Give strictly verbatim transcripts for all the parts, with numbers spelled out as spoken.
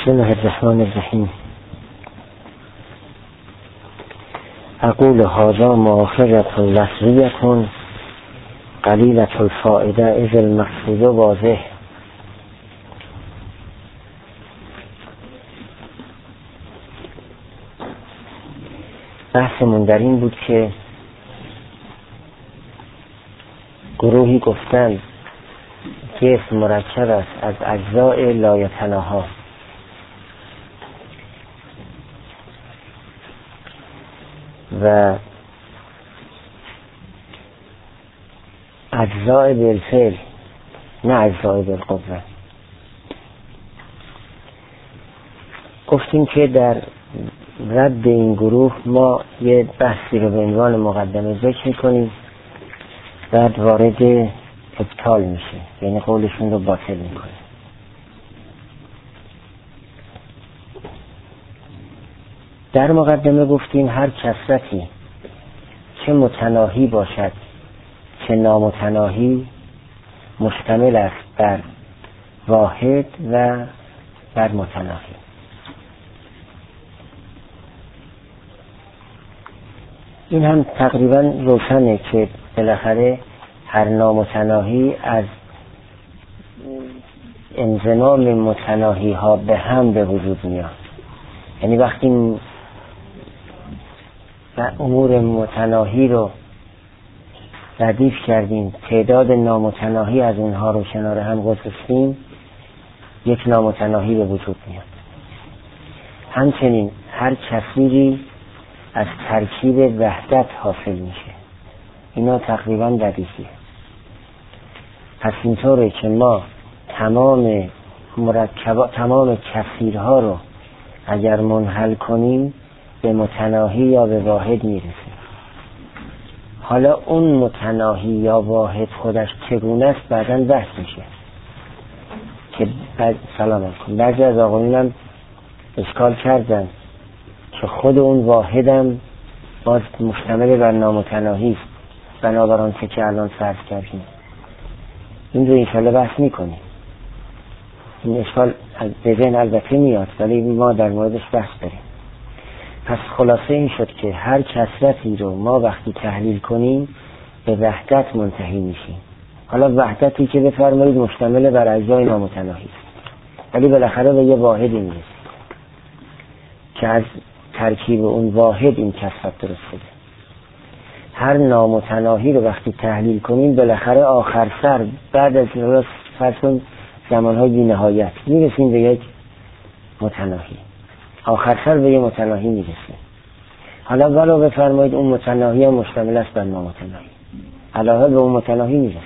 بسم الله الرحمن الرحیم. اقول هذا مؤخرة لفظیة قلیلة الفائده اذ المقصود واضح. بحثمون در این بود که گروهی گفتن جسم مرکب است از اجزاء لایتناها و اجزاء بالفعل نه اجزاء بالقوه. گفتیم که در رد این گروه ما یه بحثی رو به عنوان مقدمه ذکر می‌کنیم، بعد وارد ابطال میشه، یعنی قولشون رو باطل میکنه. در مقدمه گفتیم هر کثرتی چه متناهی باشد چه نامتناهی مشتمل است بر واحد و بر متناهی. این هم تقریبا روشنه که بالاخره هر نامتناهی از انضمام متناهی ها به هم به وجود میاد. یعنی وقتی امور متناهی رو ردیف کردیم، تعداد نامتناهی از اونها رو کنار هم گذاشتیم، یک نامتناهی به وجود میاد. همچنین هر کثیری از ترکیب وحدت حاصل میشه. اینا تقریبا ردیفیه. پس اینطوره که ما تمام مرکبات تمام کثیرها رو اگر منحل کنیم به متناهی یا به واحد میرسیم. حالا اون متناهی یا واحد خودش چگونه است بعداً بحث میشه که بعد سلام علیکم بعضی از آقایون هم اشکال کردن که خود اون واحدم باز مشتمل بر نامتناهی است، بنابراین که که الان فرض کردیم. این رو انشاءالله بحث میکنیم. این اشکال به ذهن البته میاد ولی ما در موردش بحث داریم. پس خلاصه این شد که هر کثرتی رو ما وقتی تحلیل کنیم به وحدت منتهی میشیم. حالا وحدتی که بفرمایید مشتمل بر اجزای نامتناهی است، ولی بالاخره به یه واحدی میرسیم که از ترکیب اون واحد این کثرت درست شده. هر نامتناهی رو وقتی تحلیل کنیم بالاخره آخر سر بعد از فرض کن زمانهای بی نهایت میرسیم به یک متناهی، آخر سر به یک متناهی میرسیم. حالا ولو بفرمایید اون متناهی هم مشتمل است بر نامتناهی، علاوه به اون متناهی میرسیم.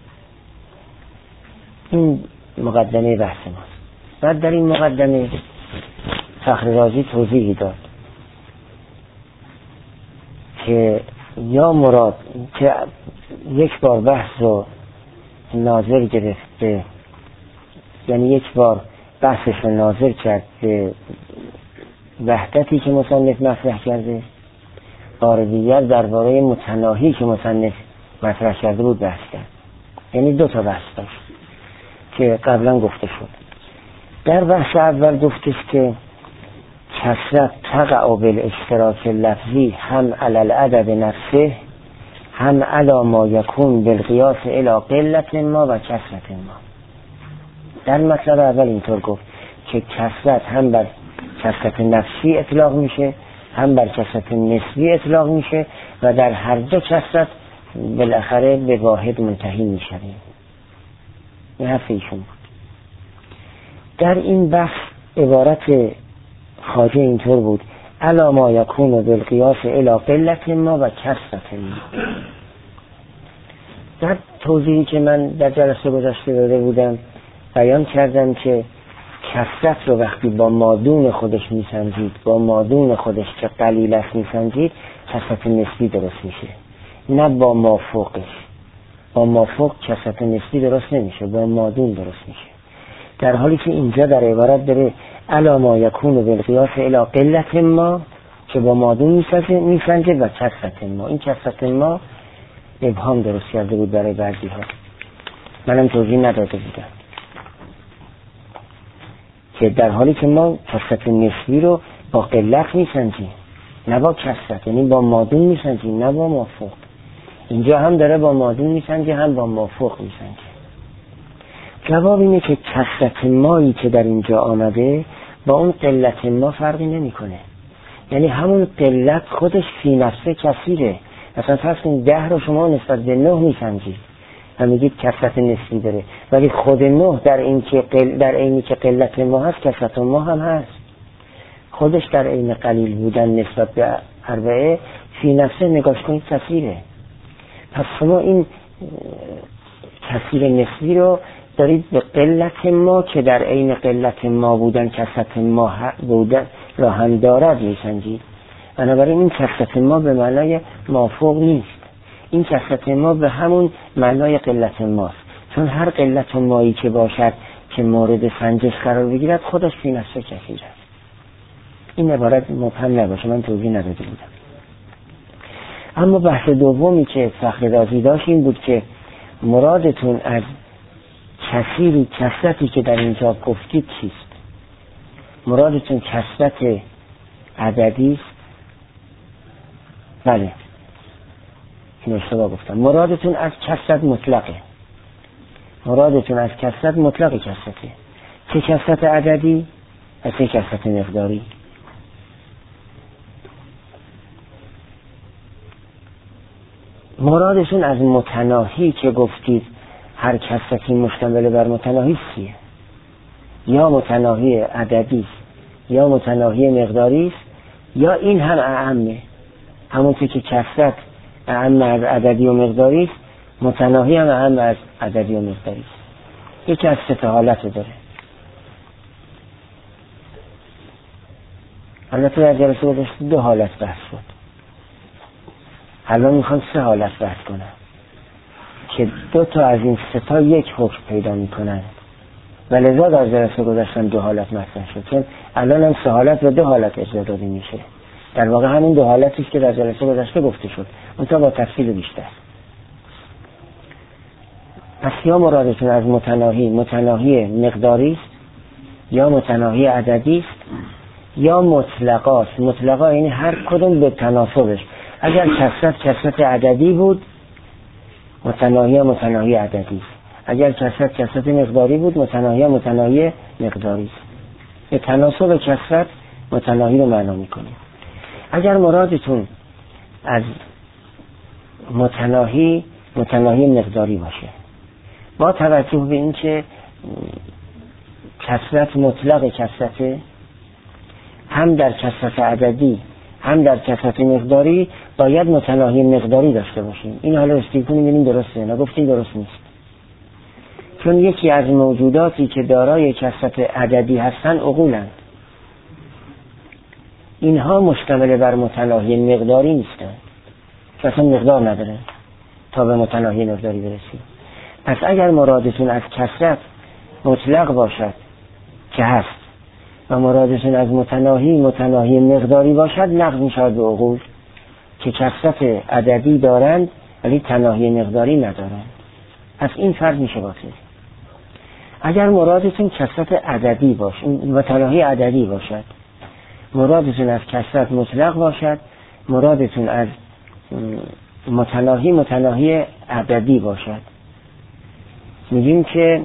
این مقدمه بحث ماست. بعد در این مقدمه فخر رازی توضیحی داد که یا مراد که یک بار بحث رو ناظر گرفته، یعنی یک بار بحثش رو ناظر کرد به وحدتی که مصنف مطرح کرده، بار دیگر درباره متناهی که مصنف مطرح کرده بود بحث کرد. یعنی دو تا بحث داشت که قبلا گفته شد. در بحث اول گفتش که کثرت تقع بالاشتراک لفظی هم علی العدد نفسه هم علی ما یکون بالقیاس الی قلت ما و کثرت ما. در مطلب اول اینطور گفت که کثرت هم بر کثرت نفسی اطلاق میشه هم بر کثرت نسبی اطلاق میشه و در هر دو کثرت بالاخره به واحد منتهی میشه. این حرف ایشون بود. در این بحث عبارت خواجه اینطور بود الا ما یکون بالقیاس الی قلت ما و کثرت ما. در توضیحی که من در جلسه گذشته داده بودم بیان کردم که کثرت رو وقتی با مادون خودش میسنجید، با مادون خودش که قلیل است میسنجید، کثرت نسبی درست میشه، نه با مافوقش. با مافوق کثرت نسبی درست نمیشه، با مادون درست میشه. در حالی که اینجا در عبارت داره الا ما یکون بالقیاس الی قلت ما که با مادون میسنجه و کثرت ما. این کثرت ما ابهام درست کرده بود برای بعضی ها، منم توضیح نداده بودم. که در حالی که ما کثرت نسبی رو با قلت میسنجیم نه با کثرت، یعنی با مادون میسنجیم نه با مافوق. اینجا هم داره با مادون میسنجه هم با مافوق میسنجه. جواب اینه که کثرت مایی که در اینجا آمده با اون قلت ما فرقی نمیکنه. یعنی همون قلت خودش فی نفسه کثیره. مثلا فرض کنید ده رو شما نسبت به نه میسنجید و میگید کثرت نسبی داره، ولی خود نه در این که قل... در اینی که قلت ما هست کثرت ما هم هست. خودش در این قلیل بودن نسبت به اربعه فی نفسه نگاش کنید کثیره. پس شما این کثیر نسبی رو دارید به قلت ما که در عین قلت ما بودن کثرت ما بودن را هم دارد میسنجید. بنابراین این کثرت ما به معنای مافوق نیست، این کثرت ما به همون معنای قلت ماست، چون هر قلت مایی که باشد که مورد سنجش قرار بگیرد خودش فی نفسه کثیر است. این عبارت مبهم نباشه، من توضیح نداده بودم. اما بحث دومی که فخررازی داشت این بود که مرادتون از کثیری کثرتی که در اینجا گفتید چیست؟ مرادتون کثرت عددی است؟ بله، این اشتباه گفتم. مرادتون از کثرت مطلقه. مرادتون از کثرت مطلق کثرته. چه کثرت عددی و چه کثرت مقداری؟ مرادشون از متناهی که گفتید هر کثرتی مشتمل بر متناهی چیه؟ یا متناهی عددی یا متناهی مقداری است، یا این هم اعمه، همونطور که کثرت اعم از عددی و مقداری است، متناهی هم اعم از عددی و مقداری است. یکی از سه حالت داره. البته در جلسه گذشته دو حالت بحث شد، الان میخوام سه حالت بحث کنم که دو تا از این سه تا یک حکم پیدا میکنن و لذا در جلسه گذشته دو حالت مطرح شد، چون الان هم سه حالت و دو حالت اجرا داده میشه. در واقع همین دو حالتی که در جلسه گذشته گفته شد، اونجا با تفصیل بیشتر. پس یا مرادتون از متناهی متناهی مقداری است، یا متناهی عددی است، یا مطلقاست. مطلقا یعنی هر کدوم به تناسبش. اگر کثرت کثرت عددی بود متناهی متناهی عددی است، اگر کثرت کثرت مقداری بود متناهی متناهی مقداری است. به تناسب کثرت متناهی رو معنا میکنیم. اگر مرادتون از متناهی متناهی مقداری باشه، با توجه به این که کثرت مطلق کثرت، هم در کثرت عددی هم در کثرت مقداری باید متناهی مقداری داشته باشیم. این حالا استیل کنیم ببینیم درسته، نگفتیم درست نیست. چون یکی از موجوداتی که دارای کثرت عددی هستن عقولند، اینها مشتمل بر متناهی مقداری نیستن، اصلا مقدار ندارن تا به متناهی مقداری برسیم. پس اگر مرادتون از کثرت مطلق باشد که هست و مرادتون از متناهی متناهی مقداری باشد، نقض میشود به عقول که کثرت عددی دارند ولی تناهی مقداری ندارند. پس این فرض میشه باطل. اگر مرادتون کثرت عددی باشد و تناهی عددی باشد، مرادتون از کثرت مطلق باشد، مرادتون از متناهی متناهی عددی باشد، میگیم که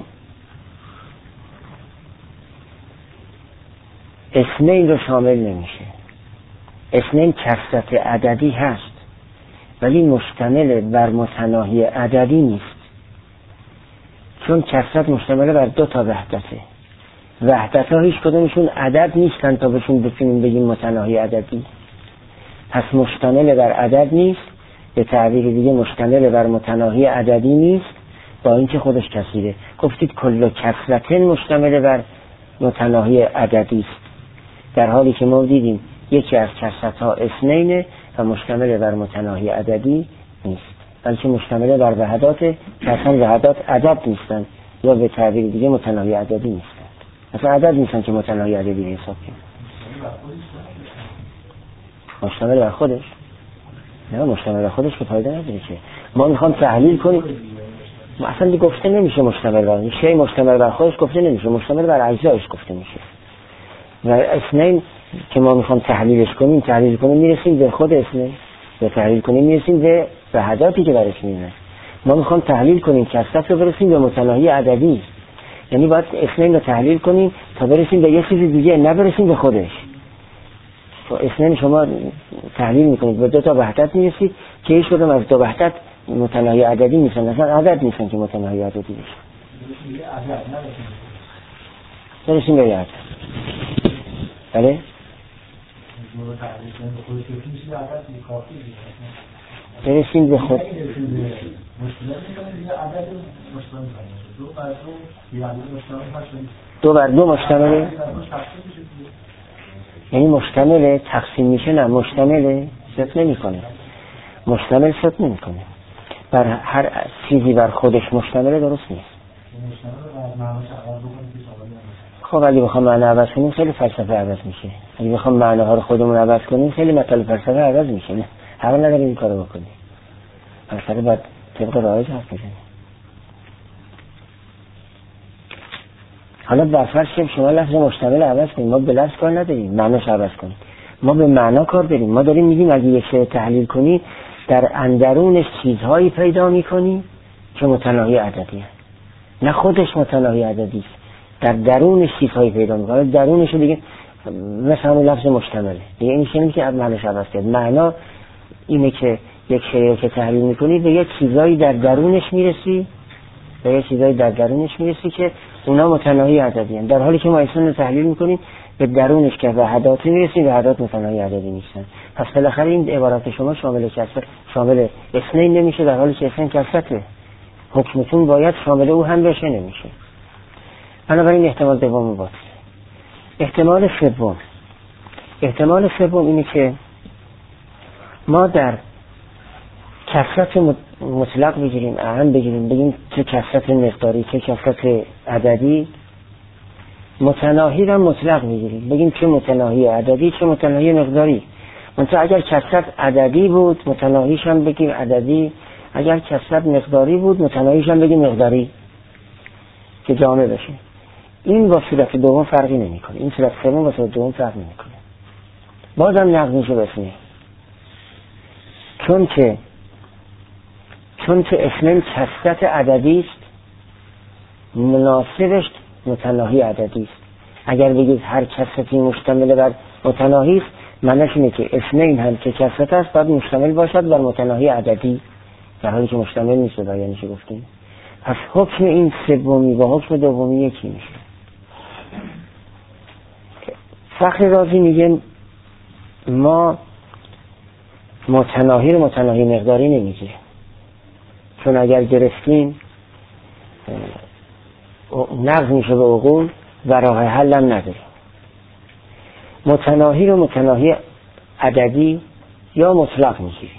اثنین رو شامل نمیشه. اثنین کثرت عددی هست ولی مشتمل بر متناهی عددی نیست، چون کثرت مشتمل بر دو تا وحدته. وحدت ها هیچ کدومشون عدد نیستن تا بهشون بتونیم بگیم متناهی عددی. پس مشتمل بر عدد نیست، به تعبیر دیگه مشتمل بر متناهی عددی نیست، با اینکه خودش کثیره. گفتید کل کثرت مشتمل بر متناهی عددی است، در حالی که ما دیدیم یکی از کثرت ها اثنینه و مشتمل بر متناهی عددی نیست، بلکه مشتمل بر وحدات که اصلا وحدات عدد نیستن، یا به تعبیر دیگه متناهی عددی نیستن. اصلا عدد نیستن که متناهی عددی حساب کنیم. مشتمل بر خودش؟ نه، مشتمل بر خودش که فایده نداره که ما میخوام تحلیل کنیم. اصلا گفته نمیشه مشتمل بر شی، مشتمل بر خودش گفته نمیشه، مشتمل بر اجزایش گفته میشه. و اثنین که ما میخوام تحلیلش کنیم تحلیل کنیم میرسیم به خود اثنین و تحلیل کنیم میرسیم به وحداتی که برش میونه. ما میخوام تحلیل کنیم کثرت رو برسیم به متناهی عددی، یعنی باید اثنین رو تحلیل کنیم تا برسیم به یه چیز دیگه، نبرسیم به خودش. اثنین شما تحلیل میکنید به دو تا وحدت میرسید که ایش کدوم از دو وحدت متناهی عددی نیستن، مثلا عدد نیستن که متناهی عددی بشن. برسیم به یه عدد. بله؟ برسیم به خود دو بر دو مشتمله، یعنی مشتمله تقسیم میشه، نه مشتمله ست نمی کنه، مشتمل ست نمی کنه، بر هر چیزی بر خودش مشتمله درست نیست. خب اگه بخوام معنی عوض کنیم خیلی فلسفه عوض میشه، اگه بخوام معنی‌ها رو خودمون عوض کنیم خیلی مطالب فلسفه عوض میشه. نه حق نداریم این کارو بکنیم، فلسفه باید طبق رایج حرف بزنیم. حالا بر فرض کنیم شما لفظ مشتمل عوض کنیم، ما به لفظ کار نداریم، معنیش عوض کنیم، ما به معنا کار داریم. ما داریم میگیم اگه یک شی تحلیل کنی در اندرونش چیزهایی پیدا میکنی که متناهی عددی هست، نه خودش متناهی عددی است، در درونش چیزهایی پیدا میکنه. درونش دیگه مثلا لفظ مشتمله دیگه این شنیدی که معنیش عوض کرد. معنا اینه که یک شی که تحلیل میکنی به یک چیزایی در درونش میرسی، به یک چیزایی در درونش میرسی که اونا متناهی عددی هستند، در حالی که ما اصلا رو تحلیل میکنیم به درونش که وحداتی میرسیم، وحدات متناهی عددی نیستن. پس بالاخره این عبارت شما شامل کثرت شامل اثنین نمیشه، در حالی که اثنین کثرته، حکمتون باید شامل او هم بشه، نمیشه. بنابراین احتمال دوم باطل. احتمال سوم احتمال سوم اینه که ما در کثرت مطلق بگیریم، اهم بگیریم، بگیم چه کثرت مقداری چه کثرت عددی، متناهی را مطلق بگیریم، بگیم چه متناهی عددی چه متناهی مقداری. منتها اگر کثرت عددی بود متناهیش هم بگیم عددی، اگر کثرت مقداری بود متناهیش هم بگیم مقداری که جامع بشه. این با صورت دوم فرقی نمیکنه، این صورت سوم با صورت دوم فرق نمیکنه، بازم نقض میشه بسنه، چون که چون که اثنین کثرت عددی است مناسبش متناهی عددی است. اگر بگید هر کثرتی مشتمل بر متناهی است، معنیش اینه که اثنین هم که کثرت است باید مشتمل باشد بر متناهی عددی، در حالی که مشتمل نیست. یعنی چی گفتیم؟ پس حکم این سومی با حکم دومی یکی میشه. فخر رازی میگن ما متناهی رو متناهی مقداری نمیگیریم، چون اگر گرفتیم نقض میشه به عقول و راه حل هم نداریم. متناهی رو متناهی عددی یا مطلق میگیریم،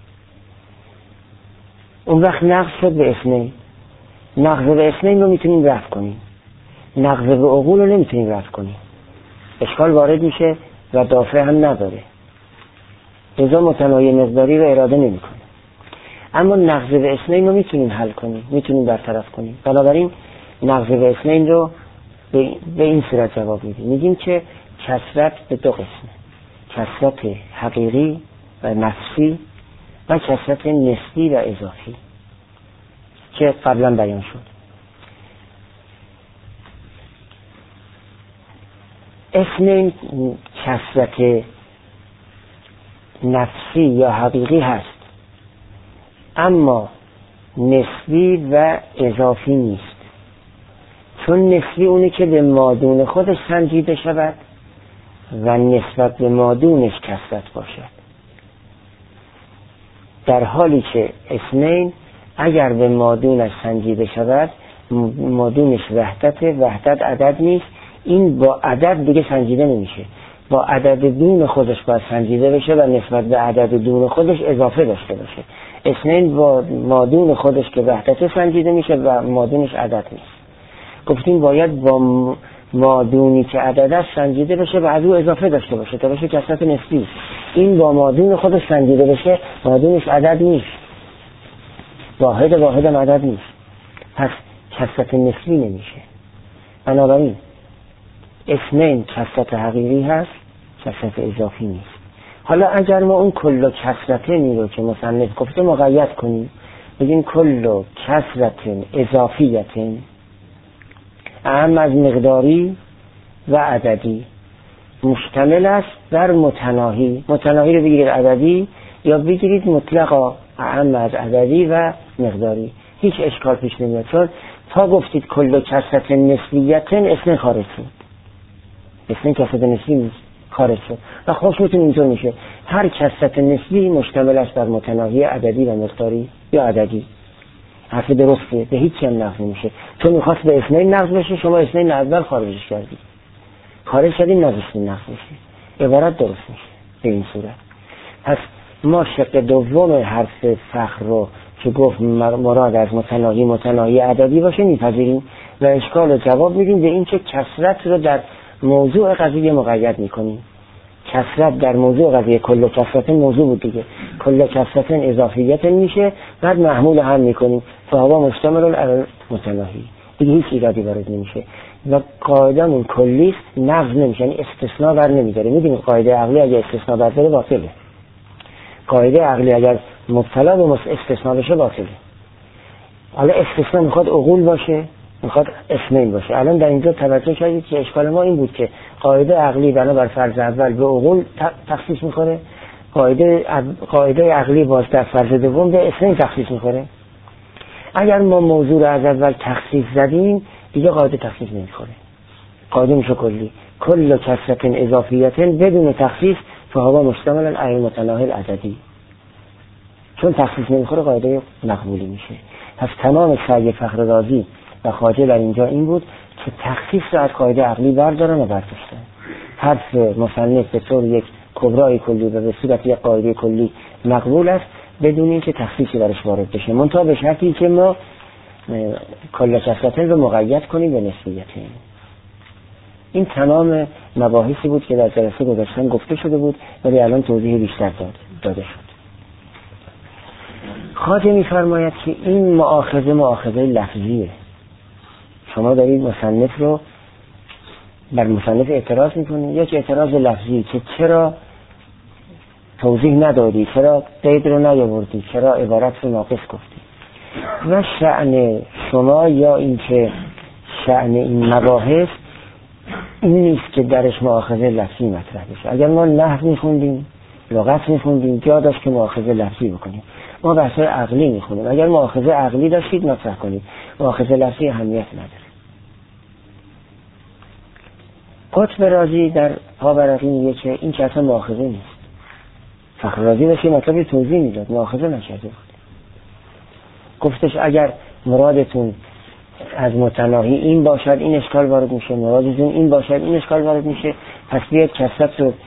اون وقت نقض شد به اثنین. نقض به اثنین رو میتونیم رفع کنیم، نقض به عقول رو نمیتونیم رفع کنیم، اشکال وارد میشه و دافع هم نداره، لذا متناهی مقداری رو اراده نمیکنه. اما نقض به اثنین رو میتونیم حل کنیم، میتونیم برطرف کنیم. بنابراین نقض به اثنین رو به این صورت جواب میدیم، میگیم که کثرت به دو قسمه، کثرت حقیقی و نفسی و کثرت نسبی و اضافی که قبلا بیان شد. اثنین کثرت نفسی یا حقیقی هست، اما نسبی و اضافی نیست، چون نسبی اونه که به مادون خودش سنجیده شود و نسبت به مادونش کثرت باشد، در حالی که اثنین اگر به مادونش سنجیده شود مادونش وحدت وحدت عدد نیست، این با عدد دیگه سنجیده نمیشه، با عدد دون خودش باید سنجیده بشه و نسبت به عدد دون خودش اضافه داشته باشه. اثنین با مادون خودش که وحدت سنجیده میشه و مادونش عدد نیست. گفتیم باید با مادونی که عدد است سنجیده بشه و از او اضافه داشته باشه تا بشه کثرت نسبی. این با مادون خودش سنجیده بشه مادونش عدد نیست، واحد واحد هم عدد نیست، پس کثرت نسبی نمیشه. بنابراین اثنین کثرت حقیقی هست، کثرت اضافی نیست. حالا اگر ما اون کل و کثرتنی رو که مصنف گفته مقید کنیم، بگیم کل و کثرتن اضافیتن اهم از مقداری و عددی، مشتمل است بر متناهی. متناهی رو بگیرید عددی یا بگیرید مطلقا اهم از عددی و مقداری، هیچ اشکال پیش نمیاد. چون تا گفتید کل و کثرت نسبیتن اثنین خارج شد، اثنین کثرت نسبی نیست، خارج شد و خودتون اینطور میشه هر کثرت نسبی مشتمل است بر متناهی عددی و مقداری یا عددی. حرف درسته، به هیچ هم نقض نمیشه. چون میخواست به اثنین نقض بشه، شما اثنین اول خارجش کردید، خارج شدید نقضتون نقض میشه، عبارت درست میشه به این صورت. پس ما شق دوم حرف فخر رو که گفت مراد از متناهی متناهی عددی باشه میپذیریم و اشکال رو جواب میدیم به این که کثرت رو در موضوع قضیه مقید میکنیم. کثرت در موضوع قضیه کل و کثرت موضوع بود دیگه، کل و کثرت اضافیت میشه، بعد محمول هم میکنیم فهوا مشتمل علی متناهی، دیگه هیچ ایرادی وارد نمیشه و قاعدمون کلیست، نقض نمیشه، یعنی استثناء بر نمیداره. میدونید قاعده عقلی اگه استثناء بر داره باطله، قاعده عقلی اگر مبتلا به استثناء بشه باطله. حالا استثناء میخواد عقول باشه، میخواد اثنین باشه. الان در اینجا توجه کردید که اشکال ما این بود که قاعده عقلی بنابر فرض اول به عقول تخصیص میخوره، قاعده قاعده عقلی باز در فرض دوم به اثنین تخصیص میخوره. اگر ما موضوع رو از اول تخصیص زدیم دیگه قاعده تخصیص نمیخوره، قاعده میشه کلی، کل کثرت اضافیت بدون تخصیص فهو مشتمل علی متناهی عددی. چون تخصیص نمیخوره قاعده مقبولی میشه. پس تمام سعی فخر رازی و خواجه در اینجا این بود که تخصیص رو از قاعده عقلی بردارن و برداشتن. حرف مصنف به طور یک کبرای کلی و به صورت یک قاعده کلی مقبول است بدون اینکه تخصیصی برش وارد بشه، منتها به شرطی که ما کل کثرتن رو مقید کنیم به نسبیتن. این تمام مباحثی بود که در جلسه گذشته گفته شده بود ولی الان توضیح بیشتر داد داده شد. خواجه می‌فرماید که این مؤاخذه مؤاخذه لفظیه. شما دارید مصنف رو بر مصنف اعتراض میکنید، یک اعتراض لفظی که چرا توضیح ندادی، چرا قید رو نیاوردی، چرا عبارت رو ناقص گفتی. و شأن شما یا این که شأن این مباحث این نیست که درش مؤاخذه لفظی مطرح بشه. اگر ما نحو میخوندیم، لغت میخوندیم، جا داشت که مؤاخذه لفظی بکنیم. ما بحث عقلی میخونیم، اگر مؤاخذه عقلی داشتید مطرح کنید، مؤاخذه لفظی اهمیت نداره. قطب رازی در پاورقی میگه که این که اصلا مؤاخذه نیست. فخر رازی باشه مطلبی توضیح میداد، مؤاخذه نشده بود. گفتش اگر مرادتون از متناهی این باشد این اشکال وارد میشه، مرادتون این باشد این اشکال وارد میشه، پس بیاید کثرت رو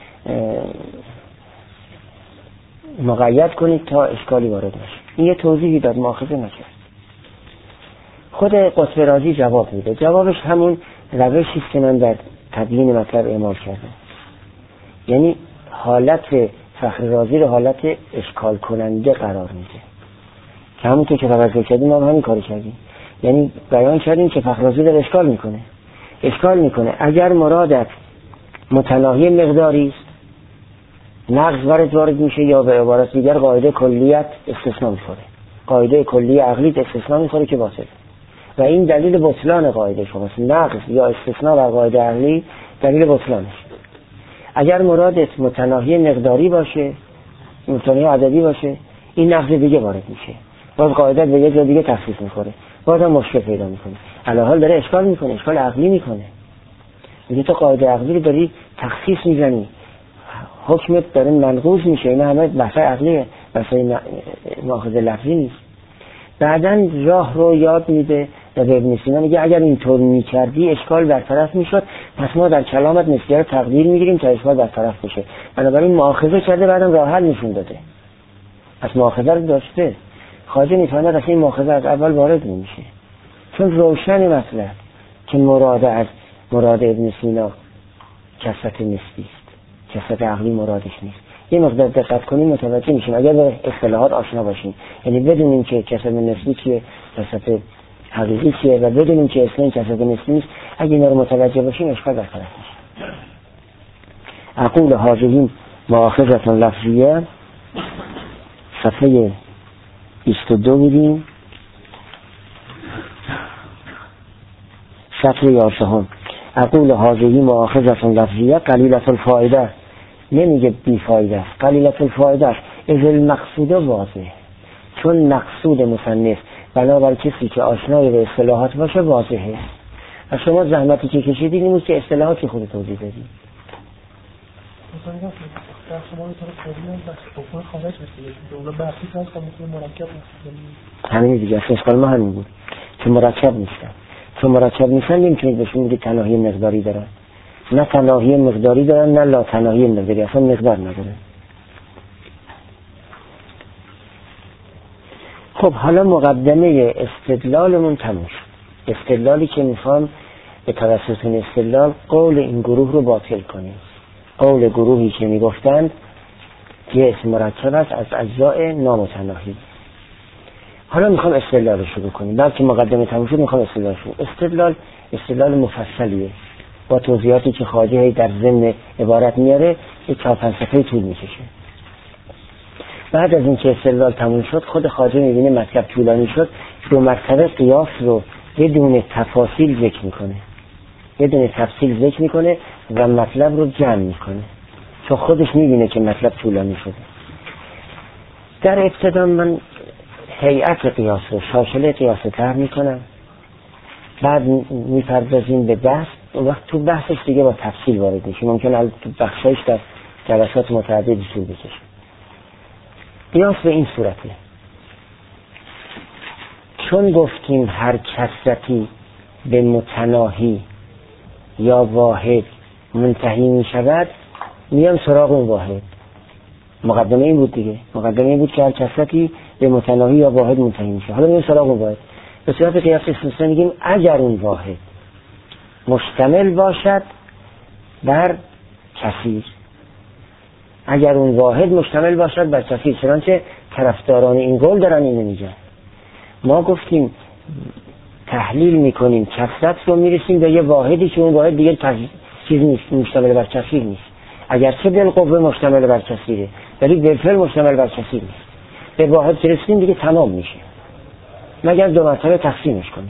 مقید کنید تا اشکالی وارد نشه. این یه توضیحی داد، مؤاخذه نکرد. خود قطب رازی جواب میده، جوابش همون روشی است که من در تبیین مطلب اعمال کردم. یعنی حالت فخر رازی رو حالت اشکال کننده قرار میده که همونطور که توجه کردیم ما هم همین کاری کردیم. یعنی بیان کردیم که فخر رازی رو اشکال میکنه اشکال میکنه اگر مرادت متناهی مقداری است نقض وارد وارد میشه، یا به عبارت دیگر قاعده کلیت استثناء میخوره، قاعده کلی عقلی استثناء میخوره که باطل و این دلیل بطلان قاعده شماست. نقض یا استثناء بر قاعده عقلی دلیل بطلانش. اگر مرادت متناهی مقداری باشه، متناهی عددی باشه، این نقض دیگه وارد میشه، باز قاعده به یه جا دیگه تخصیص میخوره، باز هم مشکل پیدا میکنه. الحال داره اشکال میکنه، اشکال عقلی میکنه. میگه تو قاعده عقلی رو داری تخصیص میزنی، حکمت داره منقوض میشه. این همه بحث عقلیه، بحث مؤاخذه لفظی نیست. بعدن راه رو یاد میده و به ابن سینا میگه اگر اینطور میکردی اشکال برطرف میشد، پس ما در کلامت نسبیه رو تقدیر میگیریم تا اشکال برطرف بشه. بنابراین مؤاخذه کرده، بعدم راه حل نشون داده، پس مؤاخذه رو داشته. خواجه میتونه اصلا این مؤاخذه از اول وارد نمیشه، چون روشن مطلب که مراد از مراد ابن سینا کثرت نسبی است، کثرت عقلی مرادش نیست. یه مقدار دقت کنیم متوجه میشیم اگر به اصطلاحات آشنا باشیم، یعنی بدونیم که کثرت نسبی چیه، کثرت حقیقی چیه و بدونیم که اصلا کسرت مثلی نیست. اگه اینا رو متوجه باشیم اشکال برطرف میشه. اقول هذه مؤاخذة لفظیه، صفحه بیست و دو میریم، سطر یازدهم. اقول هذه مؤاخذة لفظیه قلیلة الفایده، نمیگه بی فایده است، قلیلة الفایده است. اذ المقصود واضح، چون مقصود مصنف بنابر کسی که آشنای به اصطلاحات باشه واضحه. و شما زحمتی که کشیدید این بود که اصطلاحاتی خود توضیح بدید. مثلا در شما به طرف خودیان بس حکم خارج بسید که اونا بحثی که هست که مرکب نیست. همین دیگه اشکال ما همین بود که مرکب نیستن. چون مرکب نیستن نمیتونید بهشون بگید تناهی مقداری دارن. نه تناهی مقداری دارن نه لا تناهی مقداری، اصلا مقدار ندارن. خب حالا مقدمه استدلالمون تموم شد. استدلالی که میخوام به توسط این استدلال قول این گروه رو باطل کنیم. قول گروهی که میگفتند که اسم مرکب است از اجزاء نامتناهی. حالا میخوام استدلال رو شروع کنیم. بعد که مقدمه تموم شد میخوام استدلال شروع. استدلال استدلال مفصلیه با توضیحاتی که خواجه در ضمن عبارت میاره، یک چهار پنج صفحه طول میکشه. بعد از اینکه استدلال تموم شد خود خواجه میبینه مطلب طولانی شد، دو مرتبه قیاس رو بدون تفاصیل ذکر میکنه، بدون تفصیل ذکر میکنه و مطلب رو جمع میکنه، چون خودش میبینه که مطلب طولانی شده. در ابتدا من هیئت قیاس رو، شاکله قیاس رو طرح میکنم، بعد میپردازیم به بحث. اون وقت تو بحثش دیگه با تفصیل وارد میشیم، ممکنه تو بخشایش در جلسات متعددی طول بکشه. قیاس به این صورته، چون گفتیم هر کثرتی به متناهی یا واحد منتهی می شود، میام سراغ اون واحد. مقدمه این بود دیگه، مقدمه این بود که هر کثرتی به متناهی یا واحد منتهی می شود. حالا میام سراغ اون واحد. به صورت قیاس استثنایی میگیم اگر اون واحد مشتمل باشد بر کثیر، اگر اون واحد مشتمل باشد بر کثیر. چنانچه طرفداران این قول دارن اینو میگن. ما گفتیم تحلیل میکنیم کثرت رو، میرسیم به یه واحدی که اون واحد دیگه چیز نیست، مشتمل بر کثیر نیست. اگرچه بالقوه مشتمل بر کثیره ولی بالفعل مشتمل بر کثیر نیست. به واحد که رسیدیم دیگه تمام میشه، مگر دو مرتبه تقسیمش کنیم.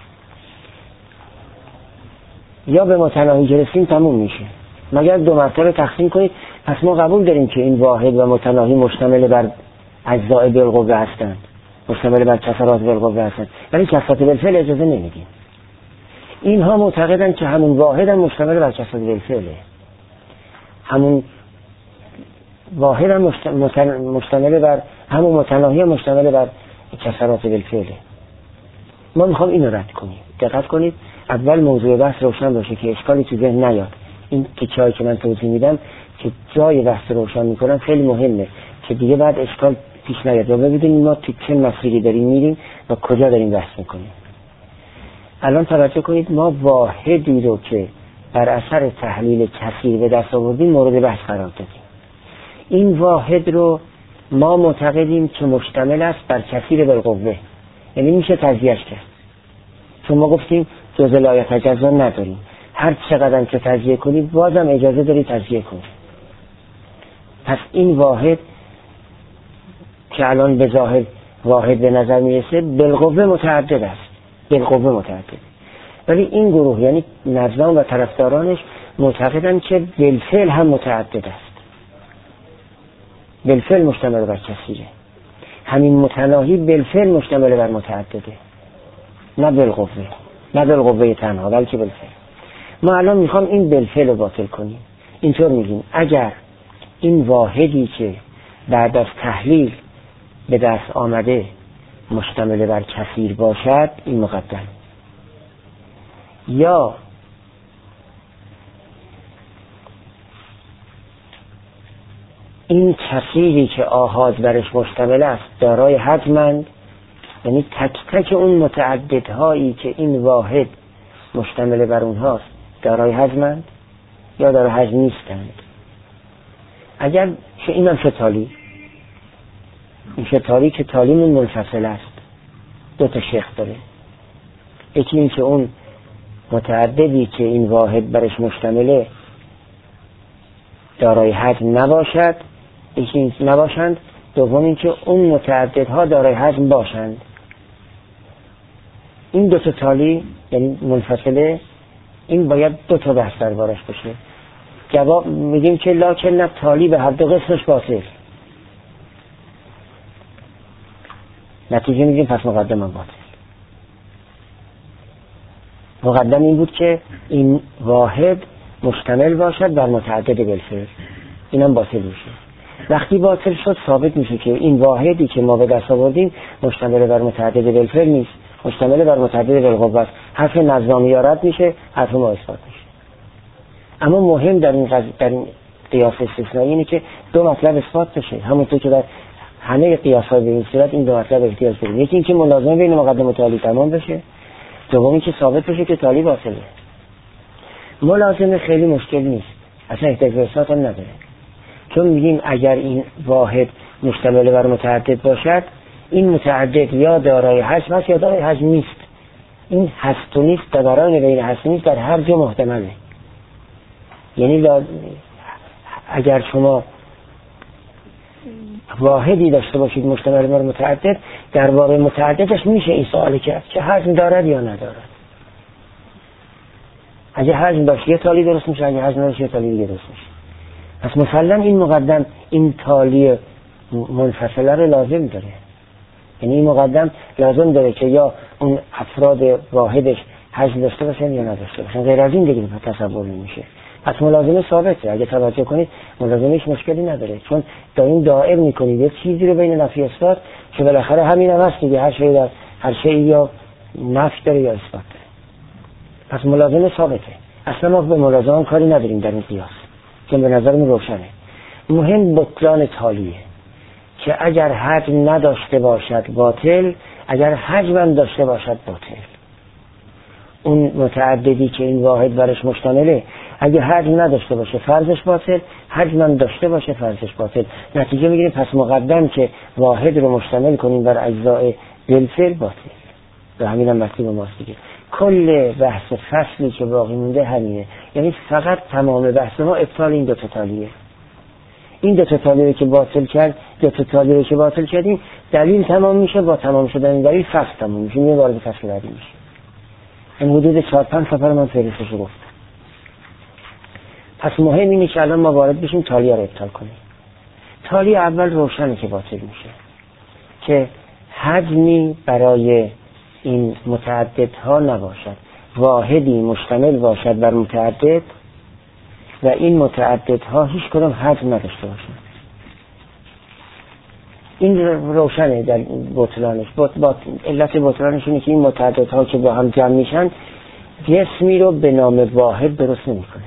یا به متناهی که رسیدیم تمام میشه، مگر دو مرتبه تقسیم کنید. پس ما قبول داریم که این واحد و متناهی مشتمل بر اجزاء بالقوه هستند، مشتمل بر کثرات بالقوه هستند، ولی کثرت بالفعل اجازه نمیدیم. اینها معتقدند که همون واحد هم مشتمل بر کثرت بالفعله، همون واحد هم مشتمل بر همون متناهی هم مشتمل بر کثرات بالفعله. ما میخوام اینو رد کنیم. دقت کنید، اول موضوع بحث روشن باشه که اشکالی تو ذهن نیاد. این تیکه‌ای که من توضیح میدم که جای بحث روشن میکنم خیلی مهمه که دیگه بعد اشکال پیش نیاد و ببینیم ما تو چه مسیری داریم میریم و کجا داریم بحث میکنیم. الان توجه کنید، ما واحدی رو که بر اثر تحلیل کثیر به دست آوردیم مورد بحث قرار دادیم. این واحد رو ما معتقدیم که مشتمل است بر کثیر بالقوه، یعنی میشه تجزیهش کرد. چون ما گفتیم جزء لا یتجزا نداریم، هر چقدر که تجزیه کنی بازم اجازه داری تجزیه کنی. پس این واحد که الان به ظاهر واحد به نظر میرسه بالقوه متعدد است، بالقوه متعدد، ولی این گروه یعنی نظام و طرفدارانش معتقدن که بالفعل هم متعدد است، بالفعل مشتمل بر کثیره. همین متناهی بالفعل مشتمل بر متعدده، نه بالقوه، نه بالقوه تنها بلکه بالفعل. ما الان میخوام این بالفعل رو باطل کنیم. اینطور میگیم اگر این واحدی که بعد از تحلیل به دست آمده مشتمل بر کثیر باشد، این مقدم، یا این کثیری که آحاد برش مشتمل است دارای حجمند، یعنی تک تک اون متعددهایی که این واحد مشتمل بر اونهاست دارای حجمند یا دارای حجم نیستند. اگر که اینم فتالی، این فتالی که تالیمون منفصل است، دو تا شیخ داره، یکی این که اون متعددی که این واحد برش مشتمله دارای حجم نباشد، یکی این نباشند. دوم این که اون متعددها دارای حجم باشند. این دو تا تالی یعنی منفصله، این باید دو تا بحث دربارش باشه. جواب میگیم که لکن تالی به هر دو قسمش باطل. نتیجه میگیم پس مقدم هم باطل. مقدم این بود که این واحد مشتمل باشد بر متعدد بالفعل، اینم باطل میشه. وقتی باطل شد ثابت میشه که این واحدی که ما به دست آوردیم مشتمل بر متعدد بالفعل نیست، مشتمل بر متعدد بالقوه. حرف نظامی رد میشه، حرف ما اثبات میشه. اما مهم در این قضیه، در این قیاس استثنایی اینه که دو مطلب اثبات بشه، همونطور که در همه قیاس‌ها به این صورت این دو مطلب احتیاج داره. یکی این که ملازمه بین مقدم و تالی تمام بشه، دومی که ثابت بشه که تالی باطله. ملازمه خیلی مشکل نیست، اصلا احتیاج به اثبات هم نداره، چون میگیم اگر این واحد مشتمل بر متعدد باشد، این متعدد یا دارای حجم هست یا دارای حجم نیست. این هست و نیست در برای بین هست و نیست در هر جا محتمله. یعنی اگر شما واحدی داشته باشید مشتمل بر متعدد، درباره متعددش میشه این سوال کرد که حجم دارد یا ندارد. اگه حجم داشت یه تالی درست میشه، اگه حجم نداشت یه تالی دیگه درست میشه. پس مسلم این مقدم این تالی منفصله رو لازم داره. یعنی این مقدم لازم داره که یا اون افراد واحدش حجم داشته باشن یا نداشته باشن، غیر از این دیگه تصور نمیشه. پس ملازمه ثابته. اگه توجه کنید ملازمهش مشکلی نداره، چون داریم دائر میکنید یه چیزی رو بین نفی اثبات که بالاخره همین هم هست دیگه، هر شی در هر شی یا نفی داره یا اثبات داره. پس ملازمه ثابته. اصلا ما به ملازمه کاری نداریم در این قیاس، که به نظرم روشنه. مهم بطلان تالیه که اگر حجم نداشته باشد باطل، اگر حجم داشته باشد باطل. اون متعددی که این واحد برش مشتمله اگه حجم نداشته باشه فرضش باطل، حجم داشته باشه فرضش باطل. نتیجه میگیریم پس مقدم که واحد رو مشتمل کنیم بر اجزای بالفعل باطل. به همین هم مطلب ماست دیگه. کل بحث فصلی که باقی مونده همینه، یعنی فقط تمام بحث ما ابطال این دو تا تالیه. این دو تا تالیه که باطل کرد، دو تا تالیه که باطل کردیم، دلیل تمام میشه، با تمام شدن دلیل فصل تمام میشه، میشه وارد فصل بعدی میشه. این حدود چهار پنج سفر من فهرستش رو گفتم. پس مهم اینه که الان ما وارد بشیم تالیه رو ابطال کنیم. تالیه اول روشنه که باطل میشه که حجمی برای این متعددها نباشد، واحدی مشتمل باشد بر متعدد و این متعددها هیچ کدام حجم نداشته باشند. این روشنه در بطلانش. بط... علت بطلانش اینه که این متعددها که با هم جمع میشن جسمی رو به نام واحد درست نمی کنن.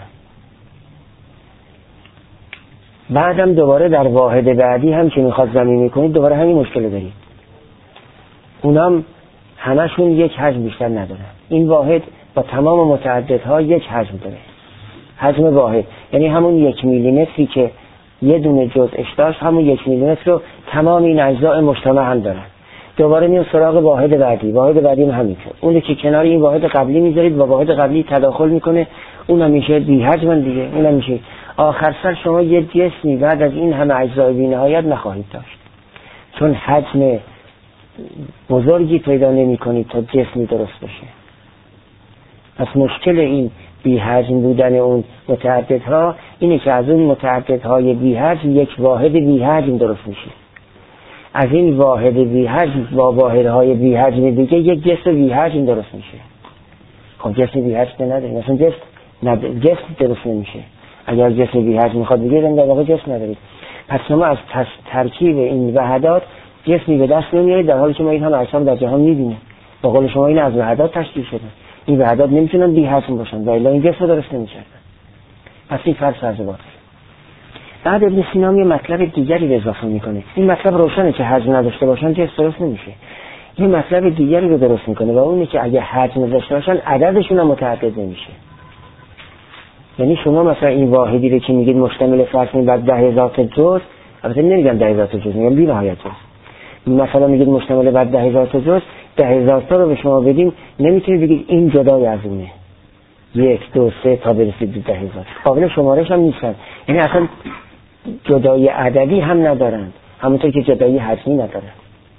بعدم دوباره در واحد بعدی هم که میخواد زمین میکنید دوباره همین مشکل دارید. اونام همشون یک حجم بیشتر ندارن. این واحد با تمام متعددها یک حجم داره، حجم واحد، یعنی همون یک میلیمتری که یه دونه جزءش داشت، همون یک میلیمتر رو تمام این اجزاء مجتمع هم دارن. دوباره میاد سراغ واحد بعدی، واحد بعدی هم همینطور. اونی که کنار این واحد قبلی میذارید و واحد قبلی تداخل میکنه، اونم میشه بی حجم دیگه، اونم میشه. آخر سر شما یه جسمی بعد از این همه اجزای بی نهایت نخواهید داشت، چون حجم بزرگی پیدا نمی کنید تا جسمی درست بشه. پس مشکل این بی حجم بودن اون متعددها اینه که از اون متعددهای بی حجم یک واحد بی حجم درست میشه. از این واحد بی حجم با واحدهای بی حجم دیگه یک جسم بی حجم درست میشه. خب جسم بی حجم نداریم، مثلا جسم ند... جسم درست نمیشه. اگر جسم بی حجم میخواد بگیریم در واقع جسم ندارید. پس شما از ترکیب این وحدات جسمی به دست نمیارید، در حالی که ما این هم اجسام در جهان میبینیم. با قول شما این از وحدات تشکیل شده. این وحدات نمیتونن بی حجم باشن و الا این جسم درست نمیشه. پس این فرض فرض باطل. بعد ابن سینا یه مطلب دیگری به اضافه میکنه. این مطلب روشنه که حجم نداشته باشن جسم درست نمیشه. یه مطلب دیگری رو درست میکنه و اونه که اگه حجم داشته باشن عددشون هم متعدد نمیشه. یعنی شما مثلا این واحدی رو که میگید مشتمل فرض کنید بر ده هزار تا جزء، البته نمیگم ده هزار تا جزء، میگم بی نهایت جزء. مثلا میگید مشتمل بر ده هزار تا جزء، ده هزار تا رو به شما بدیم نمیتونید بگید این جدای از اونه، یک دو سه تا برسید به ده هزار، قابل شمارش هم نیستن. یعنی اصلا جدایی عددی هم ندارند، همونطور که جدایی حجمی ندارند،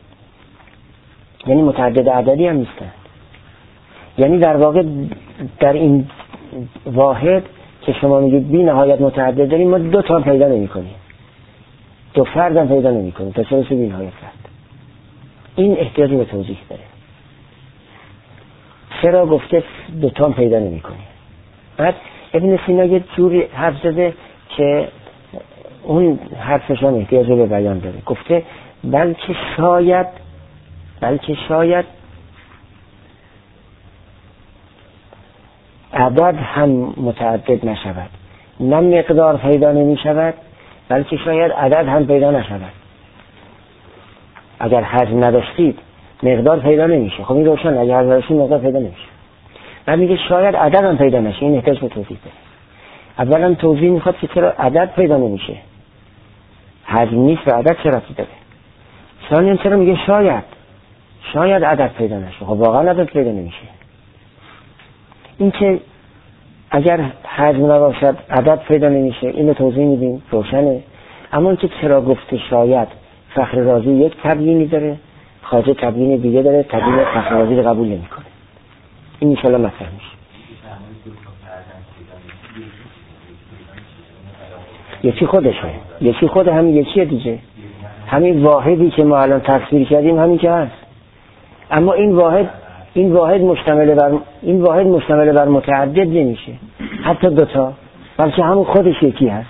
یعنی متعدد عددی هم نیستن. یعنی در واقع در این واحد که شما میگید بی نهایت متعدد داریم، ما دو تا پیدا نمی کنیم، دو فرد هم پیدا نمی کنیم تا چه رسه بی نهایت فرد. این احتیاج به توضیح داره. چرا گفته دو تا پیدا نمی کنیم؟ بعد ابن سینا یه جوری حرف زده که اون حرفشان احتیاج به بیان داره. گفته بلکه شاید بلکه شاید عدد هم متعدد نشود، نه مقدار پیدا نمی شود، بلکه شاید عدد هم پیدا نشود. اگر حجم نداشتید مقدار پیدا نمیشه. خب این روشن، اگر حجم نداشتید مقدار پیدا نمیشه. بعد میگه شاید عدد هم پیدا نشه. این احتیاج به توضیح داره. اولا توضیح میخواد که چرا عدد پیدا نمیشه، حجم نیست و عدد چرا داره. ثانیاً چرا میگه شاید شاید عدد پیدا نشه. خب واقعا عدد پیدا نمیشه. این که اگر حجم نباشد عدد پیدا نمیشه، اینو توضیح میدیم، روشنه. اما اینکه چرا گفته شاید، فخر رازی یک تبیینی داره، خواجه تبیین دیگه داره، تبیین فخر رازی رو قبول نمیکنه. این ان شاءالله مطرح میشه. یکی خودشه، یکی خود همین یکیه دیگه، همین واحدی که ما الان تصویر کردیم همین که هست. اما این واحد این واحد مشتمل بر این واحد مشتمل بر متعدد نمیشه، حتی دوتا، بلکه همون خودش یکی هست.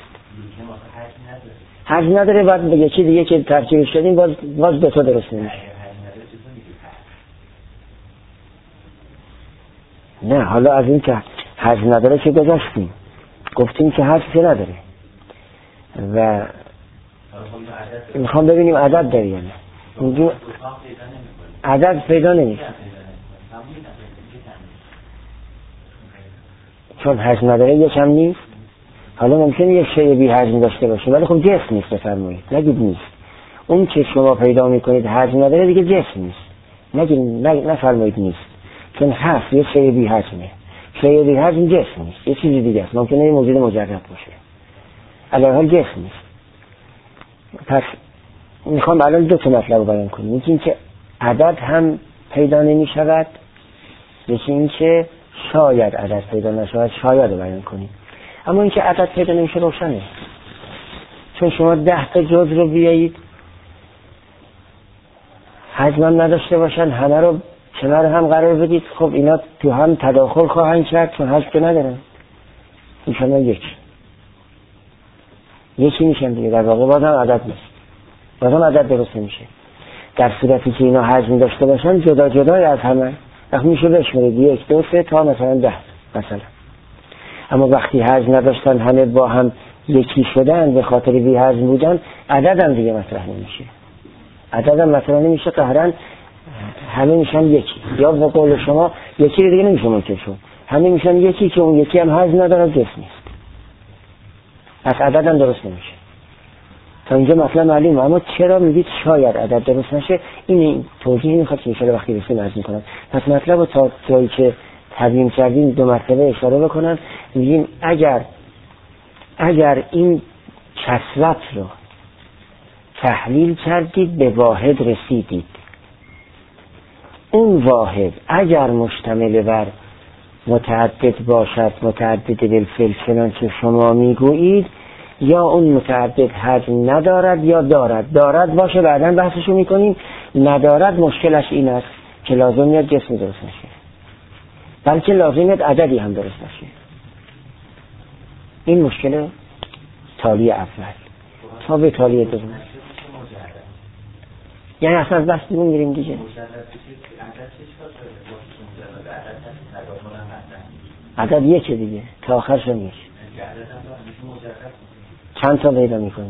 حجم نداره، بعد به یکی دیگه که ترکیبش کردیم باز باز دوتا درست نمیشه. نه حالا از این که حجم نداره که گذاشتیم، گفتیم که حجم که نداره و میخوام ببینیم عدد داره یا نه. اونجا عدد پیدا نمیشه چون حجم نداره، یک هم نیست. حالا ممکنه یک شیء بی حجم داشته باشه ولی خب جسم نیست. بفرمایید نگید نیست. اون که شما پیدا میکنید حجم نداره دیگه جسم نیست. نگید نفرمایید نیست، چون هست یک شیء بی حجمه. شیء بی حجم جسم نیست، یه چیزی دیگه است. ممکنه یه موجود مجرد باشه، علی حال جسم نیست. پس میخوام الان دو تا مطلب رو بیان کنم. یکی این که عدد هم پیدا نمی شود، یکی این که شاید عدد پیدا نشود، شاید رو بیان کنیم. اما این که عدد پیدا نمیشه روشنه، چون شما ده تا جزء رو بیایید حجم هم نداشته باشن، همه رو کنار هم قرار بدید، خب اینا تو هم تداخل خواهند کرد چون حجم که ندارن. این شما یک یکی میشن دیگه، در واقع بازم عدد نیست، بازم عدد درست نمیشه. در صورتی که اینا حجم داشته باشن جدا جدای از همه، وقتی میشه بشمارید یک دو سه تا مثلا ده مثلا. اما وقتی حجم نداشتن همه با هم یکی شدن به خاطر بی حجم بودن، عدد هم دیگه مطرح نمیشه. عدد هم مطرح نمیشه، قهرن همه میشن یکی، یا به قول شما یکی دیگه نمیشه ممکن شد، همه میشن یکی که اون یکی هم حجم نداره، جسم نیست. پس عدد هم درست نمیشه. تا اینجا مطلب معلومه. اما چرا میگید شاید عدد درست نشه؟ این توضیح میخواد که میشه وقتی رسیم عرض میکنم. پس مطلب رو تا جایی که تبیین کردیم دو مرتبه اشاره بکنن. میگیم اگر اگر این کثرت رو تحلیل کردید به واحد رسیدید، اون واحد اگر مشتمل بر متعدد باشد، متعدد بالفعل چنانچه شما میگویید، یا اون متعدد حجم ندارد یا دارد. دارد باشه بعداً بحثشو میکنیم، ندارد مشکلش این است که لازم میاد جسم درست نشه، بلکه لازم میاد عددی هم درست نشه. این مشکل تالی اول تا به تالی دوم. یعنی اصلا از بحث بیرون میریم دیگه. عدد یکه دیگه تا آخرش میشه. چند تا پیدا میکنید؟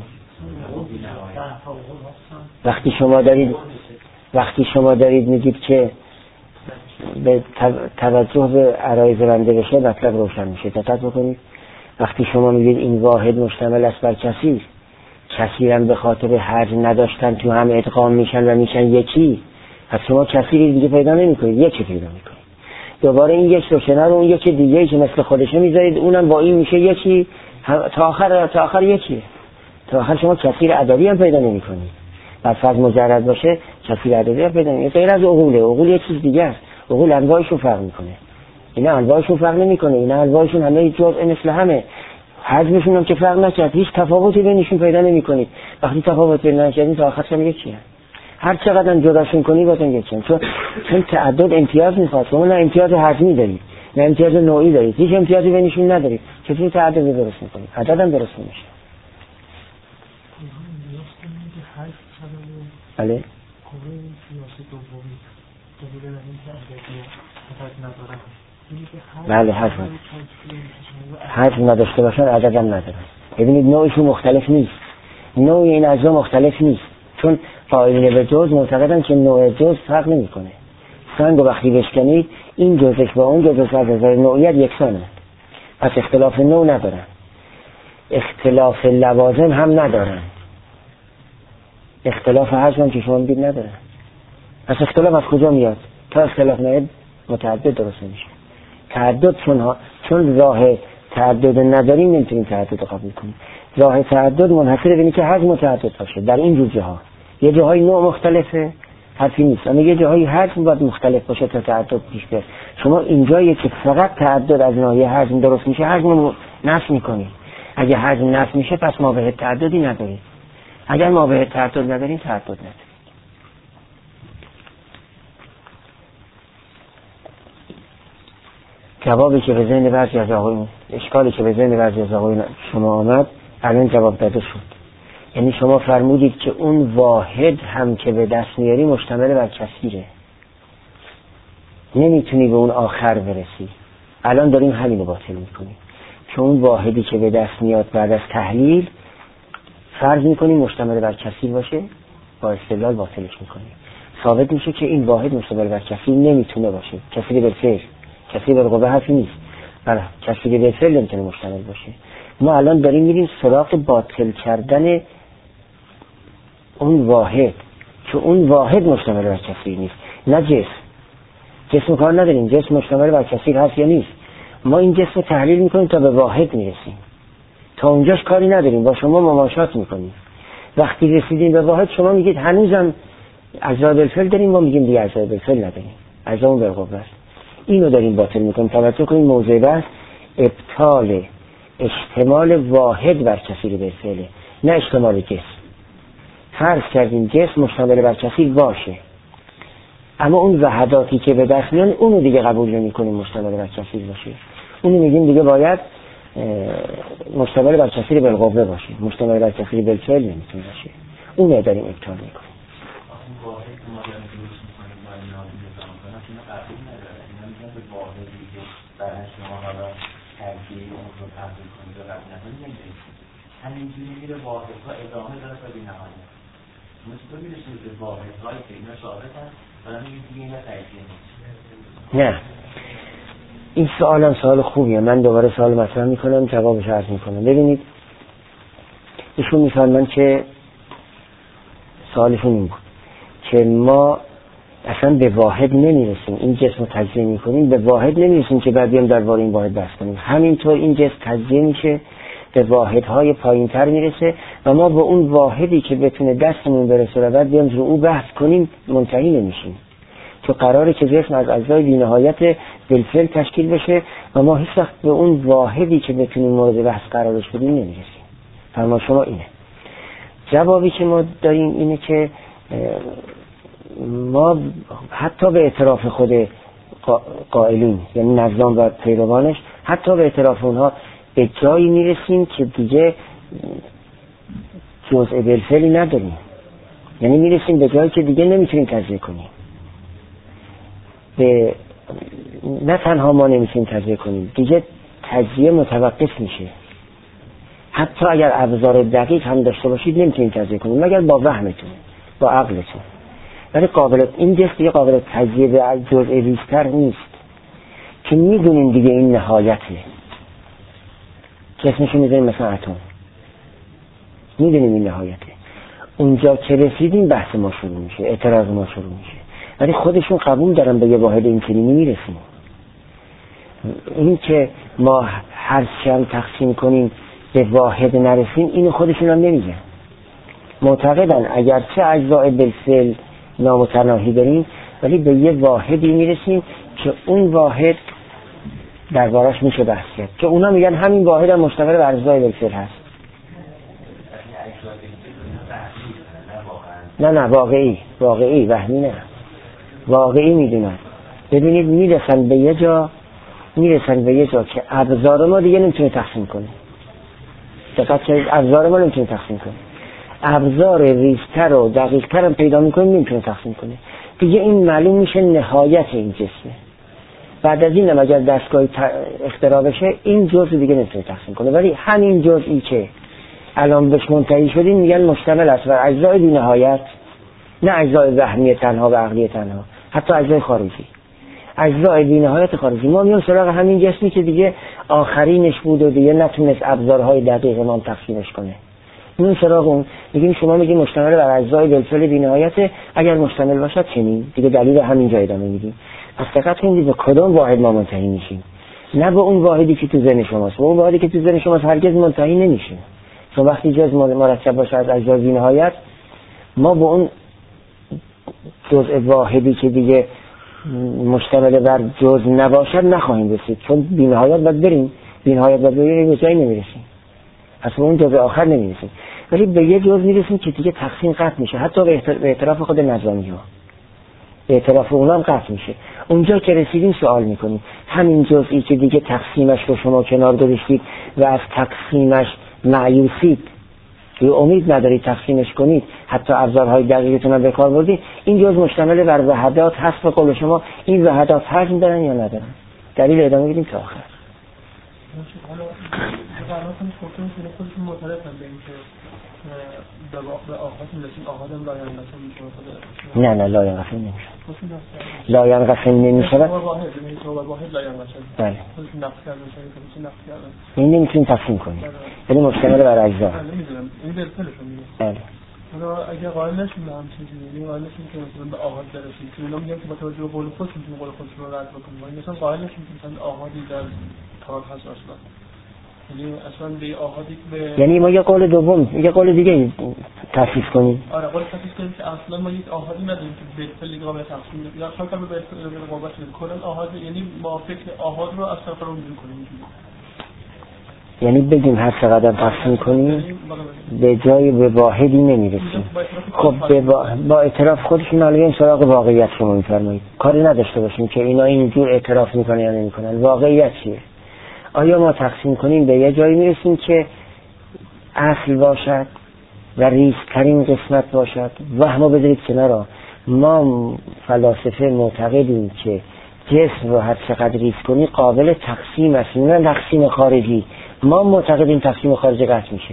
وقتی شما دارید وقتی شما دارید میگید که به توجه به عرایض بنده بشه، مطلب روشن میشه. دقت بکنید. وقتی شما میگید این واحد مشتمل است بر کثیر، کثیر هم به خاطر حجم نداشتن تو هم ادغام میشن و میشن یکی، پس شما کسی دیگه پیدا نمی‌کنید، یکی پیدا می‌کنید. دوباره این یک رو کنار اون یک دیگه‌ای که مثل خودشه می‌ذارید، اونم با این میشه یکی، تا آخر تا آخر یکیه. تا آخر شما کثیر عددی هم پیدا نمی‌کنید. بر فرض مجرد باشه کثیر عددی هم پیدا نمی‌کنید. غیر از عقوله، عقول یک چیز دیگه است. عقول انواعشون فرق می‌کنه. اینا انواعشون فرق نمی‌کنه. اینا انواعشون همه جزء مثل همه. حجمشون هم که فرق نکرد، هیچ تفاوتی بینشون پیدا نمی‌کنید. وقتی تفاوت پیدا نکردید تا آخرش هم یکیه. هر چقدر جداشون کنی بازم یکیه. چون چون تعدد امتیاز می‌خواد. شما نه امتیاز حجمی دارید، نه امتیاز نوعی دارید. هیچ امتیازی بینشون ندارید. چطور تعدد درست می‌کنید؟ عدد هم درست نمیشه. بله. بله حجم حجم نداشته باشن عدد هم ندارن. ببینید نوعشون مختلف نیست، نوع این اجزا مختلف نیست، چون قائلین به جز معتقدن که نوع جز فرق نمیکنه. سنگ وقتی بشکنید این جزش با اون جزش از نظر نوعیت یکسانه، پس اختلاف نوع ندارن، اختلاف لوازم هم ندارن، اختلاف حجم هم که شما میگید ندارن. پس اختلاف از کجا میاد؟ تا اختلاف نیاد متعدد درست نمیشه. تعدد چون ها چون راه تعدد نداریم نمیتونیم تعدد قبول کنیم. راه تعدد منحصر به اینه که حجم متعدد باشه. در این جور جاها یه جاهای نوع مختلفه حرفی نیست، اما یه جاهای حجم باید مختلف باشه تا تعدد پیش بیاد. شما اینجایی که فقط تعدد از ناحیه حجم درست میشه حجم نفی میکنید. اگه حجم نفی میشه پس ما به تعددی نداریم. اگر ما به تعدد نداریم تعدد نداریم. جوابی که به ذهن بعضی از آقایون، اشکالی که به ذهن بعضی از آقایون شما آمد الان جواب داده شد. یعنی شما فرمودید که اون واحد هم که به دست میاری مشتمل بر کثیره، نمیتونی به اون آخر برسی. الان داریم همین رو باطل میکنیم، که اون واحدی که به دست میاد بعد از تحلیل فرض میکنیم مشتمل بر کثیر باشه، با استدلال باطلش میکنیم. ثابت میشه که این واحد مشتمل بر کثیر نمیتونه باشه. کثیر بالفعل، کثیر بالقوه حرفی نیست. بله کثیر بالفعل نمیتونه مشتمل باشه. ما الان داریم میریم سراغ باطل کردن اون واحد، که اون واحد مشتمل بر کثیر نیست، نه جسم. جسم کار نداریم، جسم مشتمل بر کثیر هست یا نیست. ما این جسم رو تحلیل میکنیم تا به واحد میرسیم، تا اونجاش کاری نداریم، با شما مماشات میکنیم. وقتی رسیدیم به واحد شما میگید هنوزم اجزای بالفعل داریم، ما میگیم دیگه اجزای بالفعل نداریم، اجزامون بالقوه است. اینو داریم باطل میکنیم. توجه کنید موضوع بحث ابطال اشتمال واحد بر کثیر بالفعل، نه اشتمال جسم. فرض کردیم جسم مشتمل بر کثیر باشه، اما اون وحداتی که به دست میان اونو دیگه قبول نمی‌کنیم مشتمل بر کثیر باشه. اونو میگیم دیگه باید مشتمل بر کثیر بالقوه باشه، مشتمل بر کثیر بالفعل نمیتونه باشه. اونو داریم ابطال میکنیم. همینجوری میره واحدها ادامه داره تا بی نهایت. مثل میرسیم به واحدهایی که اینا ثابت هست ولی میگیم دیگه اینا تجزیه نیست. نه این سوال هم سوال خوبیه. من دوباره سوال مطرح میکنم جوابش عرض میکنم. ببینید ایشون میفرمایند که سوالشون این بود که ما اصلا به واحد نمیرسیم، این جسم رو تجزیه میکنیم به واحد نمیرسیم که بعد بیام درباره این واحد بحث کنیم. همینطور این جسم تجزیه میشه به واحدهای پایین تر میرسه و ما با اون واحدی که بتونه دستمون برسه و بعد بیام رو او بحث کنیم منتهی نمیشیم، که قراره که جسم از اجزای بی‌نهایت بالفعل تشکیل بشه و ما هیچ وقت به اون واحدی که بتونیم مورد بحث قرارش بدیم نمیرسیم. فرما شما اینه. جوابی که ما داریم اینه که ما حتی به اعتراف خود قائلین یعنی نظام و پیروانش، حتی به اعتراف اونها به جایی میرسیم که دیگه جزء بالفعلی نداریم. یعنی میرسیم به جایی که دیگه نمیتونیم تجزیه کنیم. به نه تنها ما نمیتونیم تجزیه کنیم، دیگه تجزیه متوقف میشه. حتی اگر ابزار دقیق هم داشته باشید نمیتونیم تجزیه کنیم مگر با وهمتون، با عقلتون. ولی قابلیت این جسم دیگه قابلیت تجزیه به جزء ریزتر نیست که میدونیم دیگه این نهایته. جسمشو میذاریم مثلا اتم، میدونیم این نهایته. اونجا که رسیدیم بحث ما شروع میشه، اعتراض ما شروع میشه. ولی خودشون قبول دارن به یه واحد اینکلینی میرسیم. این که ما هر چند تقسیم کنیم به واحد نرسیم، اینو خودشون هم نمیگن. معتقدن اگرچه اجزای بالفعل نامتناهی داریم ولی به یه واحدی میرسیم که اون واحد دربارش میشه بحث کرد، که اونا میگن همین واحد هم مشتمل بر اجزای بالفعل هست. نه نه واقعی واقعی وهمی نه، واقعی میدونن. ببینید میرسن به یه جا میرسن به یه جا که ابزار ما دیگه نمیتونه تقسیم کنه. دقیق کنید، ابزار ما نمیتونه تقسیم کنه. ابزار ریزتر و دقیقتر هم پیدا میکنیم نمیتونه تقسیم کنه. دیگه این معلوم میشه نهایت این جسمه. بعد از این هم اگر دستگاهی اختراع بشه این جزء دیگه نمیتونه تقسیم کنه. ولی همین جزئی که الان بهش منتهی شدیم میگن مشتمل است بر اجزای بی نهایت، نه اجزای وهمی تنها و عقلی تنها، حتی اجزای خارجی، اجزای بی نهایت خارجی. ما میام سراغ همین جسمی که دیگه آخرینش بود و دیگه نتونست ابزارهای دقیق ما تقسیمش کنه. میام سراغ اون، میگیم شما میگین مشتمل بر اجزای بالفعل بی نهایت، اگر مشتمل باشد چنین، دیگه دلیل همین جای ادامه میدیم. پس دقت کنید به کدوم واحد ما منتهی میشیم، نه به اون واحدی که تو ذهن شماست. اون واحدی که تو ذهن شماست هرگز منتهی نمیشیم. چون وقتی جز مرکب باشه از اجزای بی نهایت، ما به اون جزء واحدی که دیگه مشتمل بر جزء نباشد نخواهیم رسید، چون بی نهایت باید بریم، بی نهایت باید بریم، به جایی نمیرسیم، اصلا اون جزء آخر نمیرسیم. ولی به یه جزء میرسیم که دیگه تقسیم قطع میشه، حتی به اعتراف خود نظامی ها، به اعتراف اونا هم قطع میشه. اونجا که رسیدیم سوال میکنیم همین جزئی که دیگه تقسیمش رو شما کنار گذاشتید و از تقسیمش مایوسید، یه امید ندارید تقسیمش کنید، حتی ابزارهای دقیقتون هم به کار بردید، این جزء مشتمل بر وحدات هست به قول شما. این وحدات حجم دارن یا ندارن؟ دلیل ادامه بدیم تا آخر. حالا قرار کنید خودتون که خودتون معترفن به این که به آقات میرسیم، آقات هم لاین قسم میشه؟ نه نه لاین قسم نمیشه، لاین قسم نمیشه. واحد لاین قسم بله خودتون نقص کردن شاید نقص کردن این نمیتونیم تقسیم کنیم، ولی مشتمل بر اجزا. نمیدونم این بالفعلشون میگه. بله حالا اگه قائل نشیم به همچین چیزی، قائل نشیم که مثلا به آغاز برسیم، که اونا میگن که با توجه به قول خودشون میتونن قول خودشون رو رد بکنن، ولی مثلا قائل نشیم که مثلا آغازی در کار هست اصلا، یعنی اصلا به آغازی که به یعنی ما یه قول دوم یه قول دیگه تفسیر کنیم. آره قول تفسیر کنیم که اصلا ما یک آغازی نداریم که بالفعل قابل تقسیم یا شاید به بالفعل قابل کلا آغاز، یعنی ما فکر آغاز رو اصلا فراموش کنیم، یعنی بگیم هر چقدر تقسیم کنیم به جای به واحدی نمیرسیم. خب با, با اعتراف خودشون علیه سراغ واقعیت شما میفرمایید، کاری نداشته باشیم که اینا اینجور اعتراف میکنن یا نمیکنن. واقعیت چیه؟ آیا ما تقسیم کنیم به یه جایی میرسیم که اصل باشد و ریزترین قسمت باشد؟ وهمو بذارید کنار. ما فلاسفه معتقدیم که جسم رو هر چقدر ریز کنی قابل تقسیم است، نه تقسیم خارجی. ما معتقدیم تقسیم خارجی قطع میشه.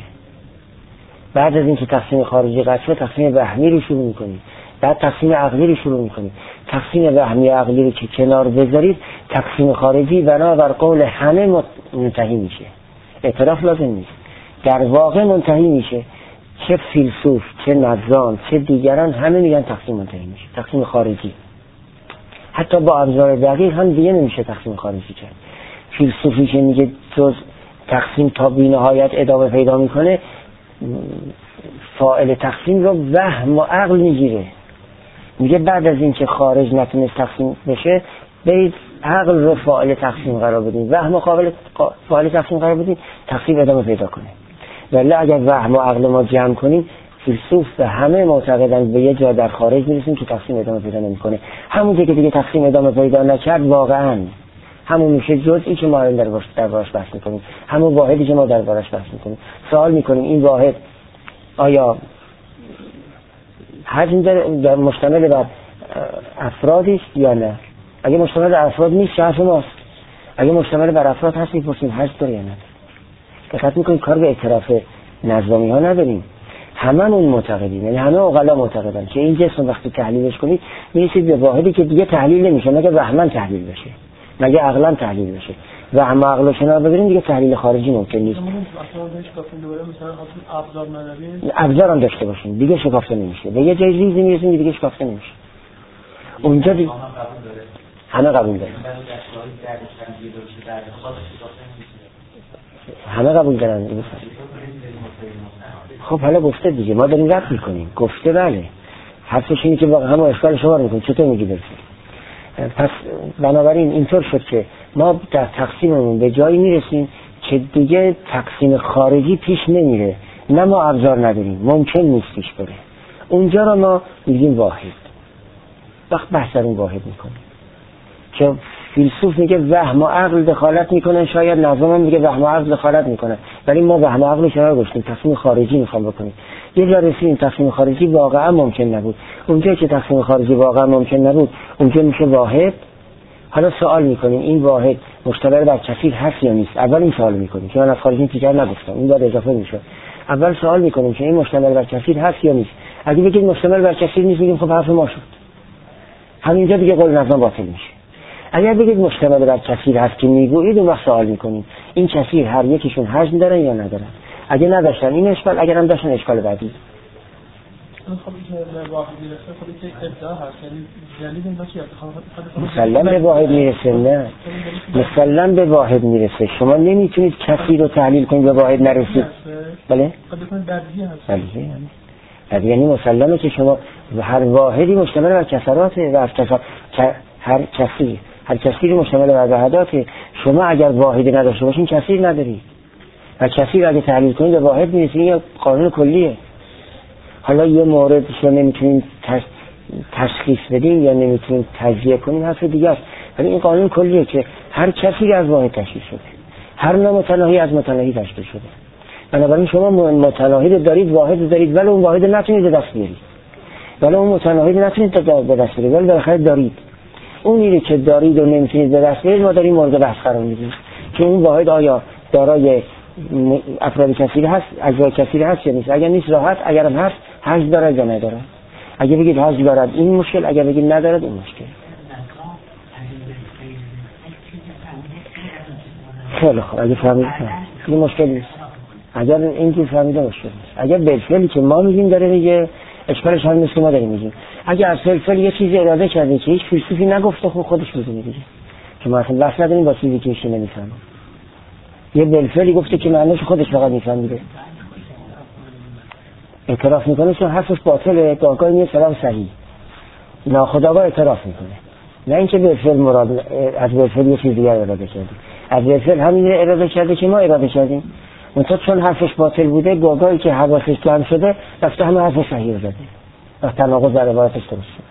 بعد از اینکه تقسیم خارجی قطع شد تقسیم وهمی رو شروع میکنیم، بعد تقسیم عقلی رو شروع میکنیم. تقسیم وهمی عقلی رو که کنار بذارید، تقسیم خارجی بنابر قول همه منتهی میشه. اعتراف لازم نیست، در واقع منتهی میشه. چه فیلسوف، چه نظام، چه دیگران همه میگن تقسیم منتهی میشه، تقسیم خارجی. حتی با ابزار دقیق هم دیگه نمیشه تقسیم خارجی کرد. فیلسوفی که میگه جز تقسیم تا بی نهایت ادامه پیدا میکنه، فاعل تقسیم رو وهم و عقل میگیره. میگه بعد از این که خارج نتونست تقسیم بشه، برید عقل رو فاعل تقسیم قرار بدین، وهم و قابل فاعل تقسیم قرار بدین، تقسیم ادامه پیدا کنه. ولی اگر وهم و عقل ما جمع کنیم، فیلسوف و همه معتقدن به یه جا در خارج میرسیم که تقسیم ادامه پیدا نمیکنه. همون که دیگه تقسیم ادامه پیدا نکرد، واقعا همون میشه جزئی که ما در باش در باش بحث میکنیم، همون واحدی که ما در باش بحث میکنیم. سوال میکنیم این واحد آیا حجم در مشتمل بر افرادی است یا نه؟ اگه مشتمل بر افراد نیست حرف ماست. اگه مشتمل بر افراد هست میپرسیم حجم داره یا نه. دقت میکنیم کار به اعتراف نظامی ها نداریم. هممون معتقدیم، یعنی همه عقلا معتقدن که این جسم وقتی تحلیلش کنید میرسید به واحدی که دیگه تحلیل نمیشه، مگه وهمن تحلیل بشه، مگه عقلا تحلیل بشه. و هم عقل و کنار ببریم دیگه تحلیل خارجی ممکن نیست. ابزار هم داشته باشیم دیگه شکافته نمیشه. به یه جای ریزی میرسیم دیگه شکافته نمیشه. اونجا دی... همه قبول دارن، همه قبول دارن. خب حالا گفته دیگه، ما داریم رد میکنیم. گفته بله، حرفش اینه که واقعا همه اشکال شما رو میکنیم. چطور میگی برسید؟ پس بنابراین اینطور شد که ما در تقسیممون به جایی میرسیم که دیگه تقسیم خارجی پیش نمیره. نه ما ابزار نداریم، ممکن نیست پیش بره. اونجا را ما میگیم واحد. وقت بحث در اون واحد میکنیم که فیلسوف میگه وهم و عقل دخالت میکنن، شاید نظام هم میگه وهم و عقل دخالت میکنن، ولی ما وهم و عقل شما گفتیم تقسیم خارجی میخوام بکنیم. یه جا رسیدیم تقسیم خارجی واقعا ممکن نبود. اونجا که تقسیم خارجی واقعا ممکن نبود، اونجا میشه واحد. حالا سوال میکنیم این واحد مشتمل بر کثیر هست یا نیست؟ اول این سوال میکنیم که من از خارجی تیکر نگفتم، این باید اضافه میشه. اول سوال میکنیم که این مشتمل بر کثیر هست یا نیست. اگه بگید مشتمل بر کثیر نیست، میگیم خب حرف ما شد، همینجا دیگه قول نظام باطل میشه. اگر بگید مشتمل بر کثیر هست که میگویید، اون وقت سوال میکنیم این کثیر هر یکیشون حجم دارن یا ندارن. اگه نداشتن این اشکال، اگر هم داشتن اشکال بعدی. خب این واحد میرسه، خب این ابداع هست، یعنی دلیل این چیه؟ مسلم به واحد میرسه؟ نه، مسلم به واحد میرسه. شما نمیتونید کثیر رو تحلیل کنید به واحد نرسید. بله؟ خب بکنید درجیه هست. درجیه هست. یعنی مسلمه که شما هر واحدی مشتمل بر کسراته و از کسر هر کثیر هر کثیر مشتمل بر وحداته. شما اگر واحدی نداشته باشین کثیر ندارید. و کثیر اگه تحلیل کنید به واحد میرسید. این قانون کلیه. حالا یه مورد رو نمیتونیم تشخیص بدیم یا نمیتونیم تجزیه کنیم، حرف دیگه است. ولی این قانون کلیه که هر کثیر از واحد تشکیل شده، هر نوع متناهی از متناهی تشکیل شده. بنابراین شما متناهی رو دارید، واحد رو دارید، ولی اون واحد نتونید به دست بیارید، ولی اون متناهی رو نتونید به دست بیارید، ولی بالاخره دارید. اونی که دارید و نمیتونید به دست بیارید، ما داریم مورد بحث قرار میدیم که اون واحد آیا دارای افراد کثیر هست، اجزای کثیر هست یا نیست. اگر نیست راحت، اگر هم هست حجم دارد یا ندارد. اگه بگید حجم دارد این مشکل، اگر بگید ندارد این مشکل. خیلی خوب، اگه فهمیدید این مشکل نیست. اگر این که فهمیده مشکل نیست. اگر بالفعلی که ما میگیم داره میگه، اشکالش هم نیست که ما داریم میگیم. اگه از بالفعل یه چیزی اراده کردین که هیچ فیلسوفی نگفته، خب خودش میدونه دیگه، که ما اصلا بحث نداریم با چیزی که هیچ نمیفهمه. یه بالفعلی گفته که معنیش خودش فقط میفهمیده، اعتراف میکنه چون حرفش باطله، داغای نیست سلام صحیح، ناخودآگاه اعتراف میکنه. نه اینکه بالفعل مراد از بالفعل یه چیز دیگر اراده کرده، از بالفعل همین اراده کرده که ما اراده کردیم. منتها چون حرفش باطل بوده، گاگایی که حواسش جمع شده رفته همه حرف صحیح رو زده و تناقض در عبارتش درست شده.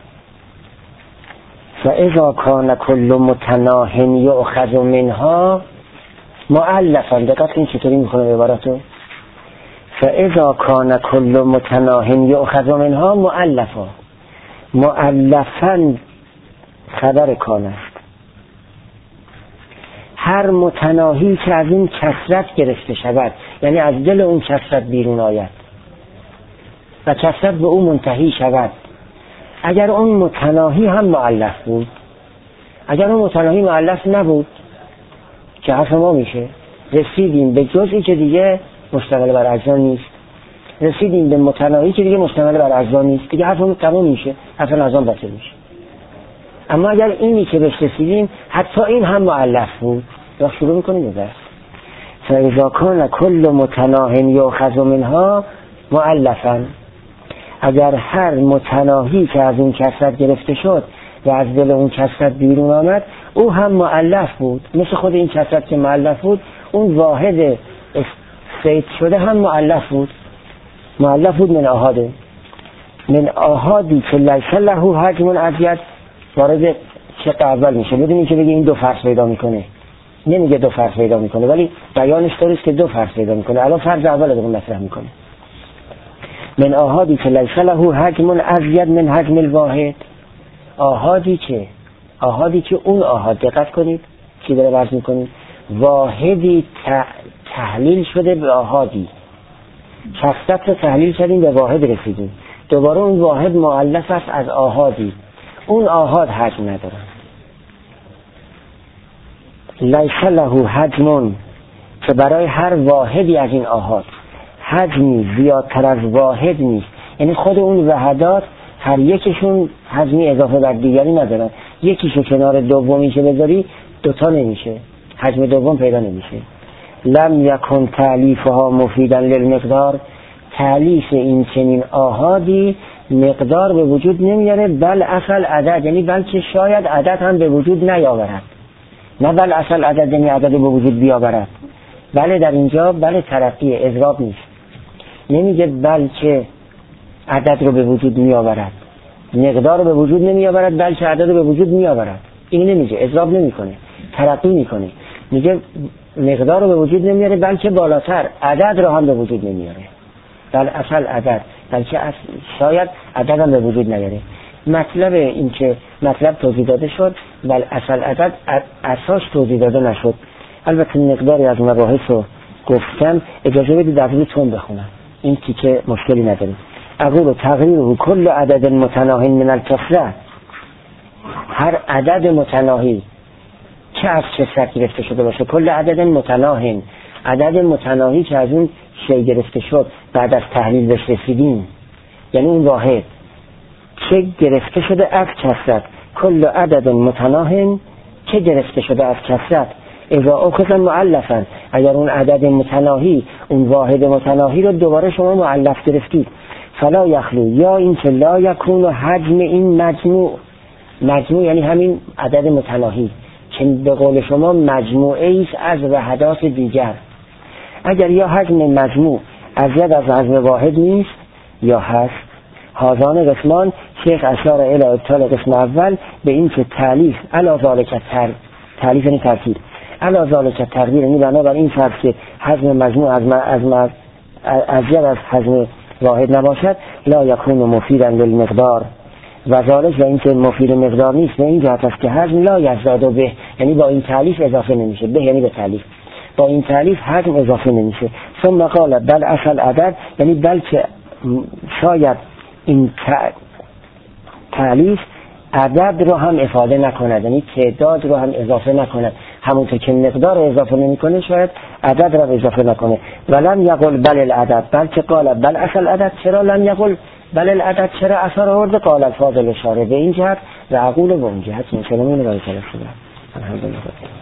فاذا کان کل متناهٍ یؤخذ منها مؤلفا. دقت این چطوری میخونه عبارتو؟ فاذا کان کل متناهٍ یؤخذ منها مؤلفا. مؤلفا خبر کان است. هر متناهی که از این کثرت گرفته شود، یعنی از دل اون کثرت بیرون آید و کثرت به اون منتهی شود. اگر اون متناهی هم مؤلف بود، اگر اون متناهی مؤلف نبود که حرف ما میشه، رسیدیم به جزئی که دیگه مشتمل بر اجزا نیست، رسیدیم به متناهی که دیگه مشتمل بر اجزا نیست، دیگه حرفمون تمام میشه، حرف نظام باطل میشه. اما اگر اینی که بهش رسیدیم حتی این هم مؤلف بود، وقت شروع میکنیم به بحث. فاذا کان کل متناهٍ یؤخذ منها مؤلفا. اگر هر متناهی که از اون کثرت گرفته شد و از دل اون کثرت بیرون آمد، او هم مؤلف بود، مثل خود این کثرت که مؤلف بود، اون واحد سید شده هم مؤلف بود. مؤلف بود من آحاده، من آحادی که لیس له حجم ازید. وارد شق اول میشه، بدونی که بگه این دو فرض پیدا میکنه. نمیگه دو فرض پیدا میکنه، ولی بیانش طوریست که دو فرض پیدا میکنه. الان فرض اول رو مطرح میکنه. من آحادی که لیس له حجم ازید من حجم الواحد. آحادی که آحادی که اون آحاد، دقت کنید چی داره عرض میکنید، واحدی تحلیل شده به آحادی. کثرت رو تحلیل کردیم به واحد رسیدیم، دوباره اون واحد مؤلف است از آحادی. اون آحاد حجم ندارن. لیس له حجم، که برای هر واحدی از این آحاد حجمی زیادتر از واحد نیست. یعنی خود اون وحدات هر یکیشون حجمی اضافه بر دیگری ندارن، یکیشو کنار دومیشه بذاری دوتا نمیشه، حجم دوم پیدا نمیشه. لم یکن تألیفها مفیدا للمقدار، تألیف این چنین آحادی مقدار به وجود نمیاره، بل اصل عدد، یعنی بلکه شاید عدد هم به وجود نیاورد، نه بل اصل عدد یعنی عدد به وجود بیاورد. بله در اینجا بله ترقی اضراب نیست، نمیگه بلکه عدد رو به وجود میآورد، مقدار رو به وجود نمیآورد بلکه عدد رو به وجود میآورد، این نمیگه، اضراب نمیکنه، ترقی میکنه، میگه مقدار رو به وجود نمیاره بلکه بالاتر عدد رو هم به وجود نمیاره، بل اصل عدد، بلکه شاید عدد هم به وجود نیاره. مطلب این که مطلب توضیح داده شد، بل اصل عدد اساس توضیح داده نشد. البته مقداری از مباحث رو گفتم، اجازه بدید در تون بخونم، این تیکه مشکلی نداره. اقول تغییر کل عدد متناهی من الکسره، هر عدد متناهی که از کسرت گرفته شده باشه، کل عدد متناهی، عدد متناهی که از اون شی گرفته شد بعد از تحلیل بهش رسیدیم، یعنی اون واحد که گرفته شده از کسرت، کل عدد متناهی که گرفته شده از کسرت، اذا اخذ معلفا، اگر اون عدد متناهی، اون واحد متناهی رو دوباره شما معلف گرفتید، فلا یخلو، یا این که لا یکون حجم این مجموع، مجموع یعنی همین عدد متناهی که به قول شما مجموعه ایست از وحدات دیگر، اگر یا حجم مجموع ازید از حجم واحد نیست یا هست. هازان قسمان، شیخ اشار الی ابطال قسم اول به این که تالیف علا ذالک تر تالیف یعنی ترتیب، علا ذالک تقدیر، یعنی بنابر این فرض که حجم مجموع از از ازید از حجم واحد نباشد، لا یکون مفیدا للمقدار و ذالک، و این که مفید مقدار نیست به این جهت است که حجم لا یزداد به، یعنی با این تالیف اضافه نمیشه، به یعنی به تالیف، با این تالیف حجم اضافه نمیشه. ثم قال بل اصل عدد، یعنی بلکه شاید این تالیف عدد رو هم افاده نکند، یعنی تعداد رو هم اضافه نکند، همونطور که مقدار رو اضافه نمیکنه شاید عدد رو اضافه نکنه. ولم یقل بل العدد، بلکه قال بل اصل عدد. چرا لم یقل بل العدد، چرا اثر آورده؟ قال الفاظل اشاره به این جهت و عقول به اون جهت. مسلمین رای طرف شده. الحمدلله.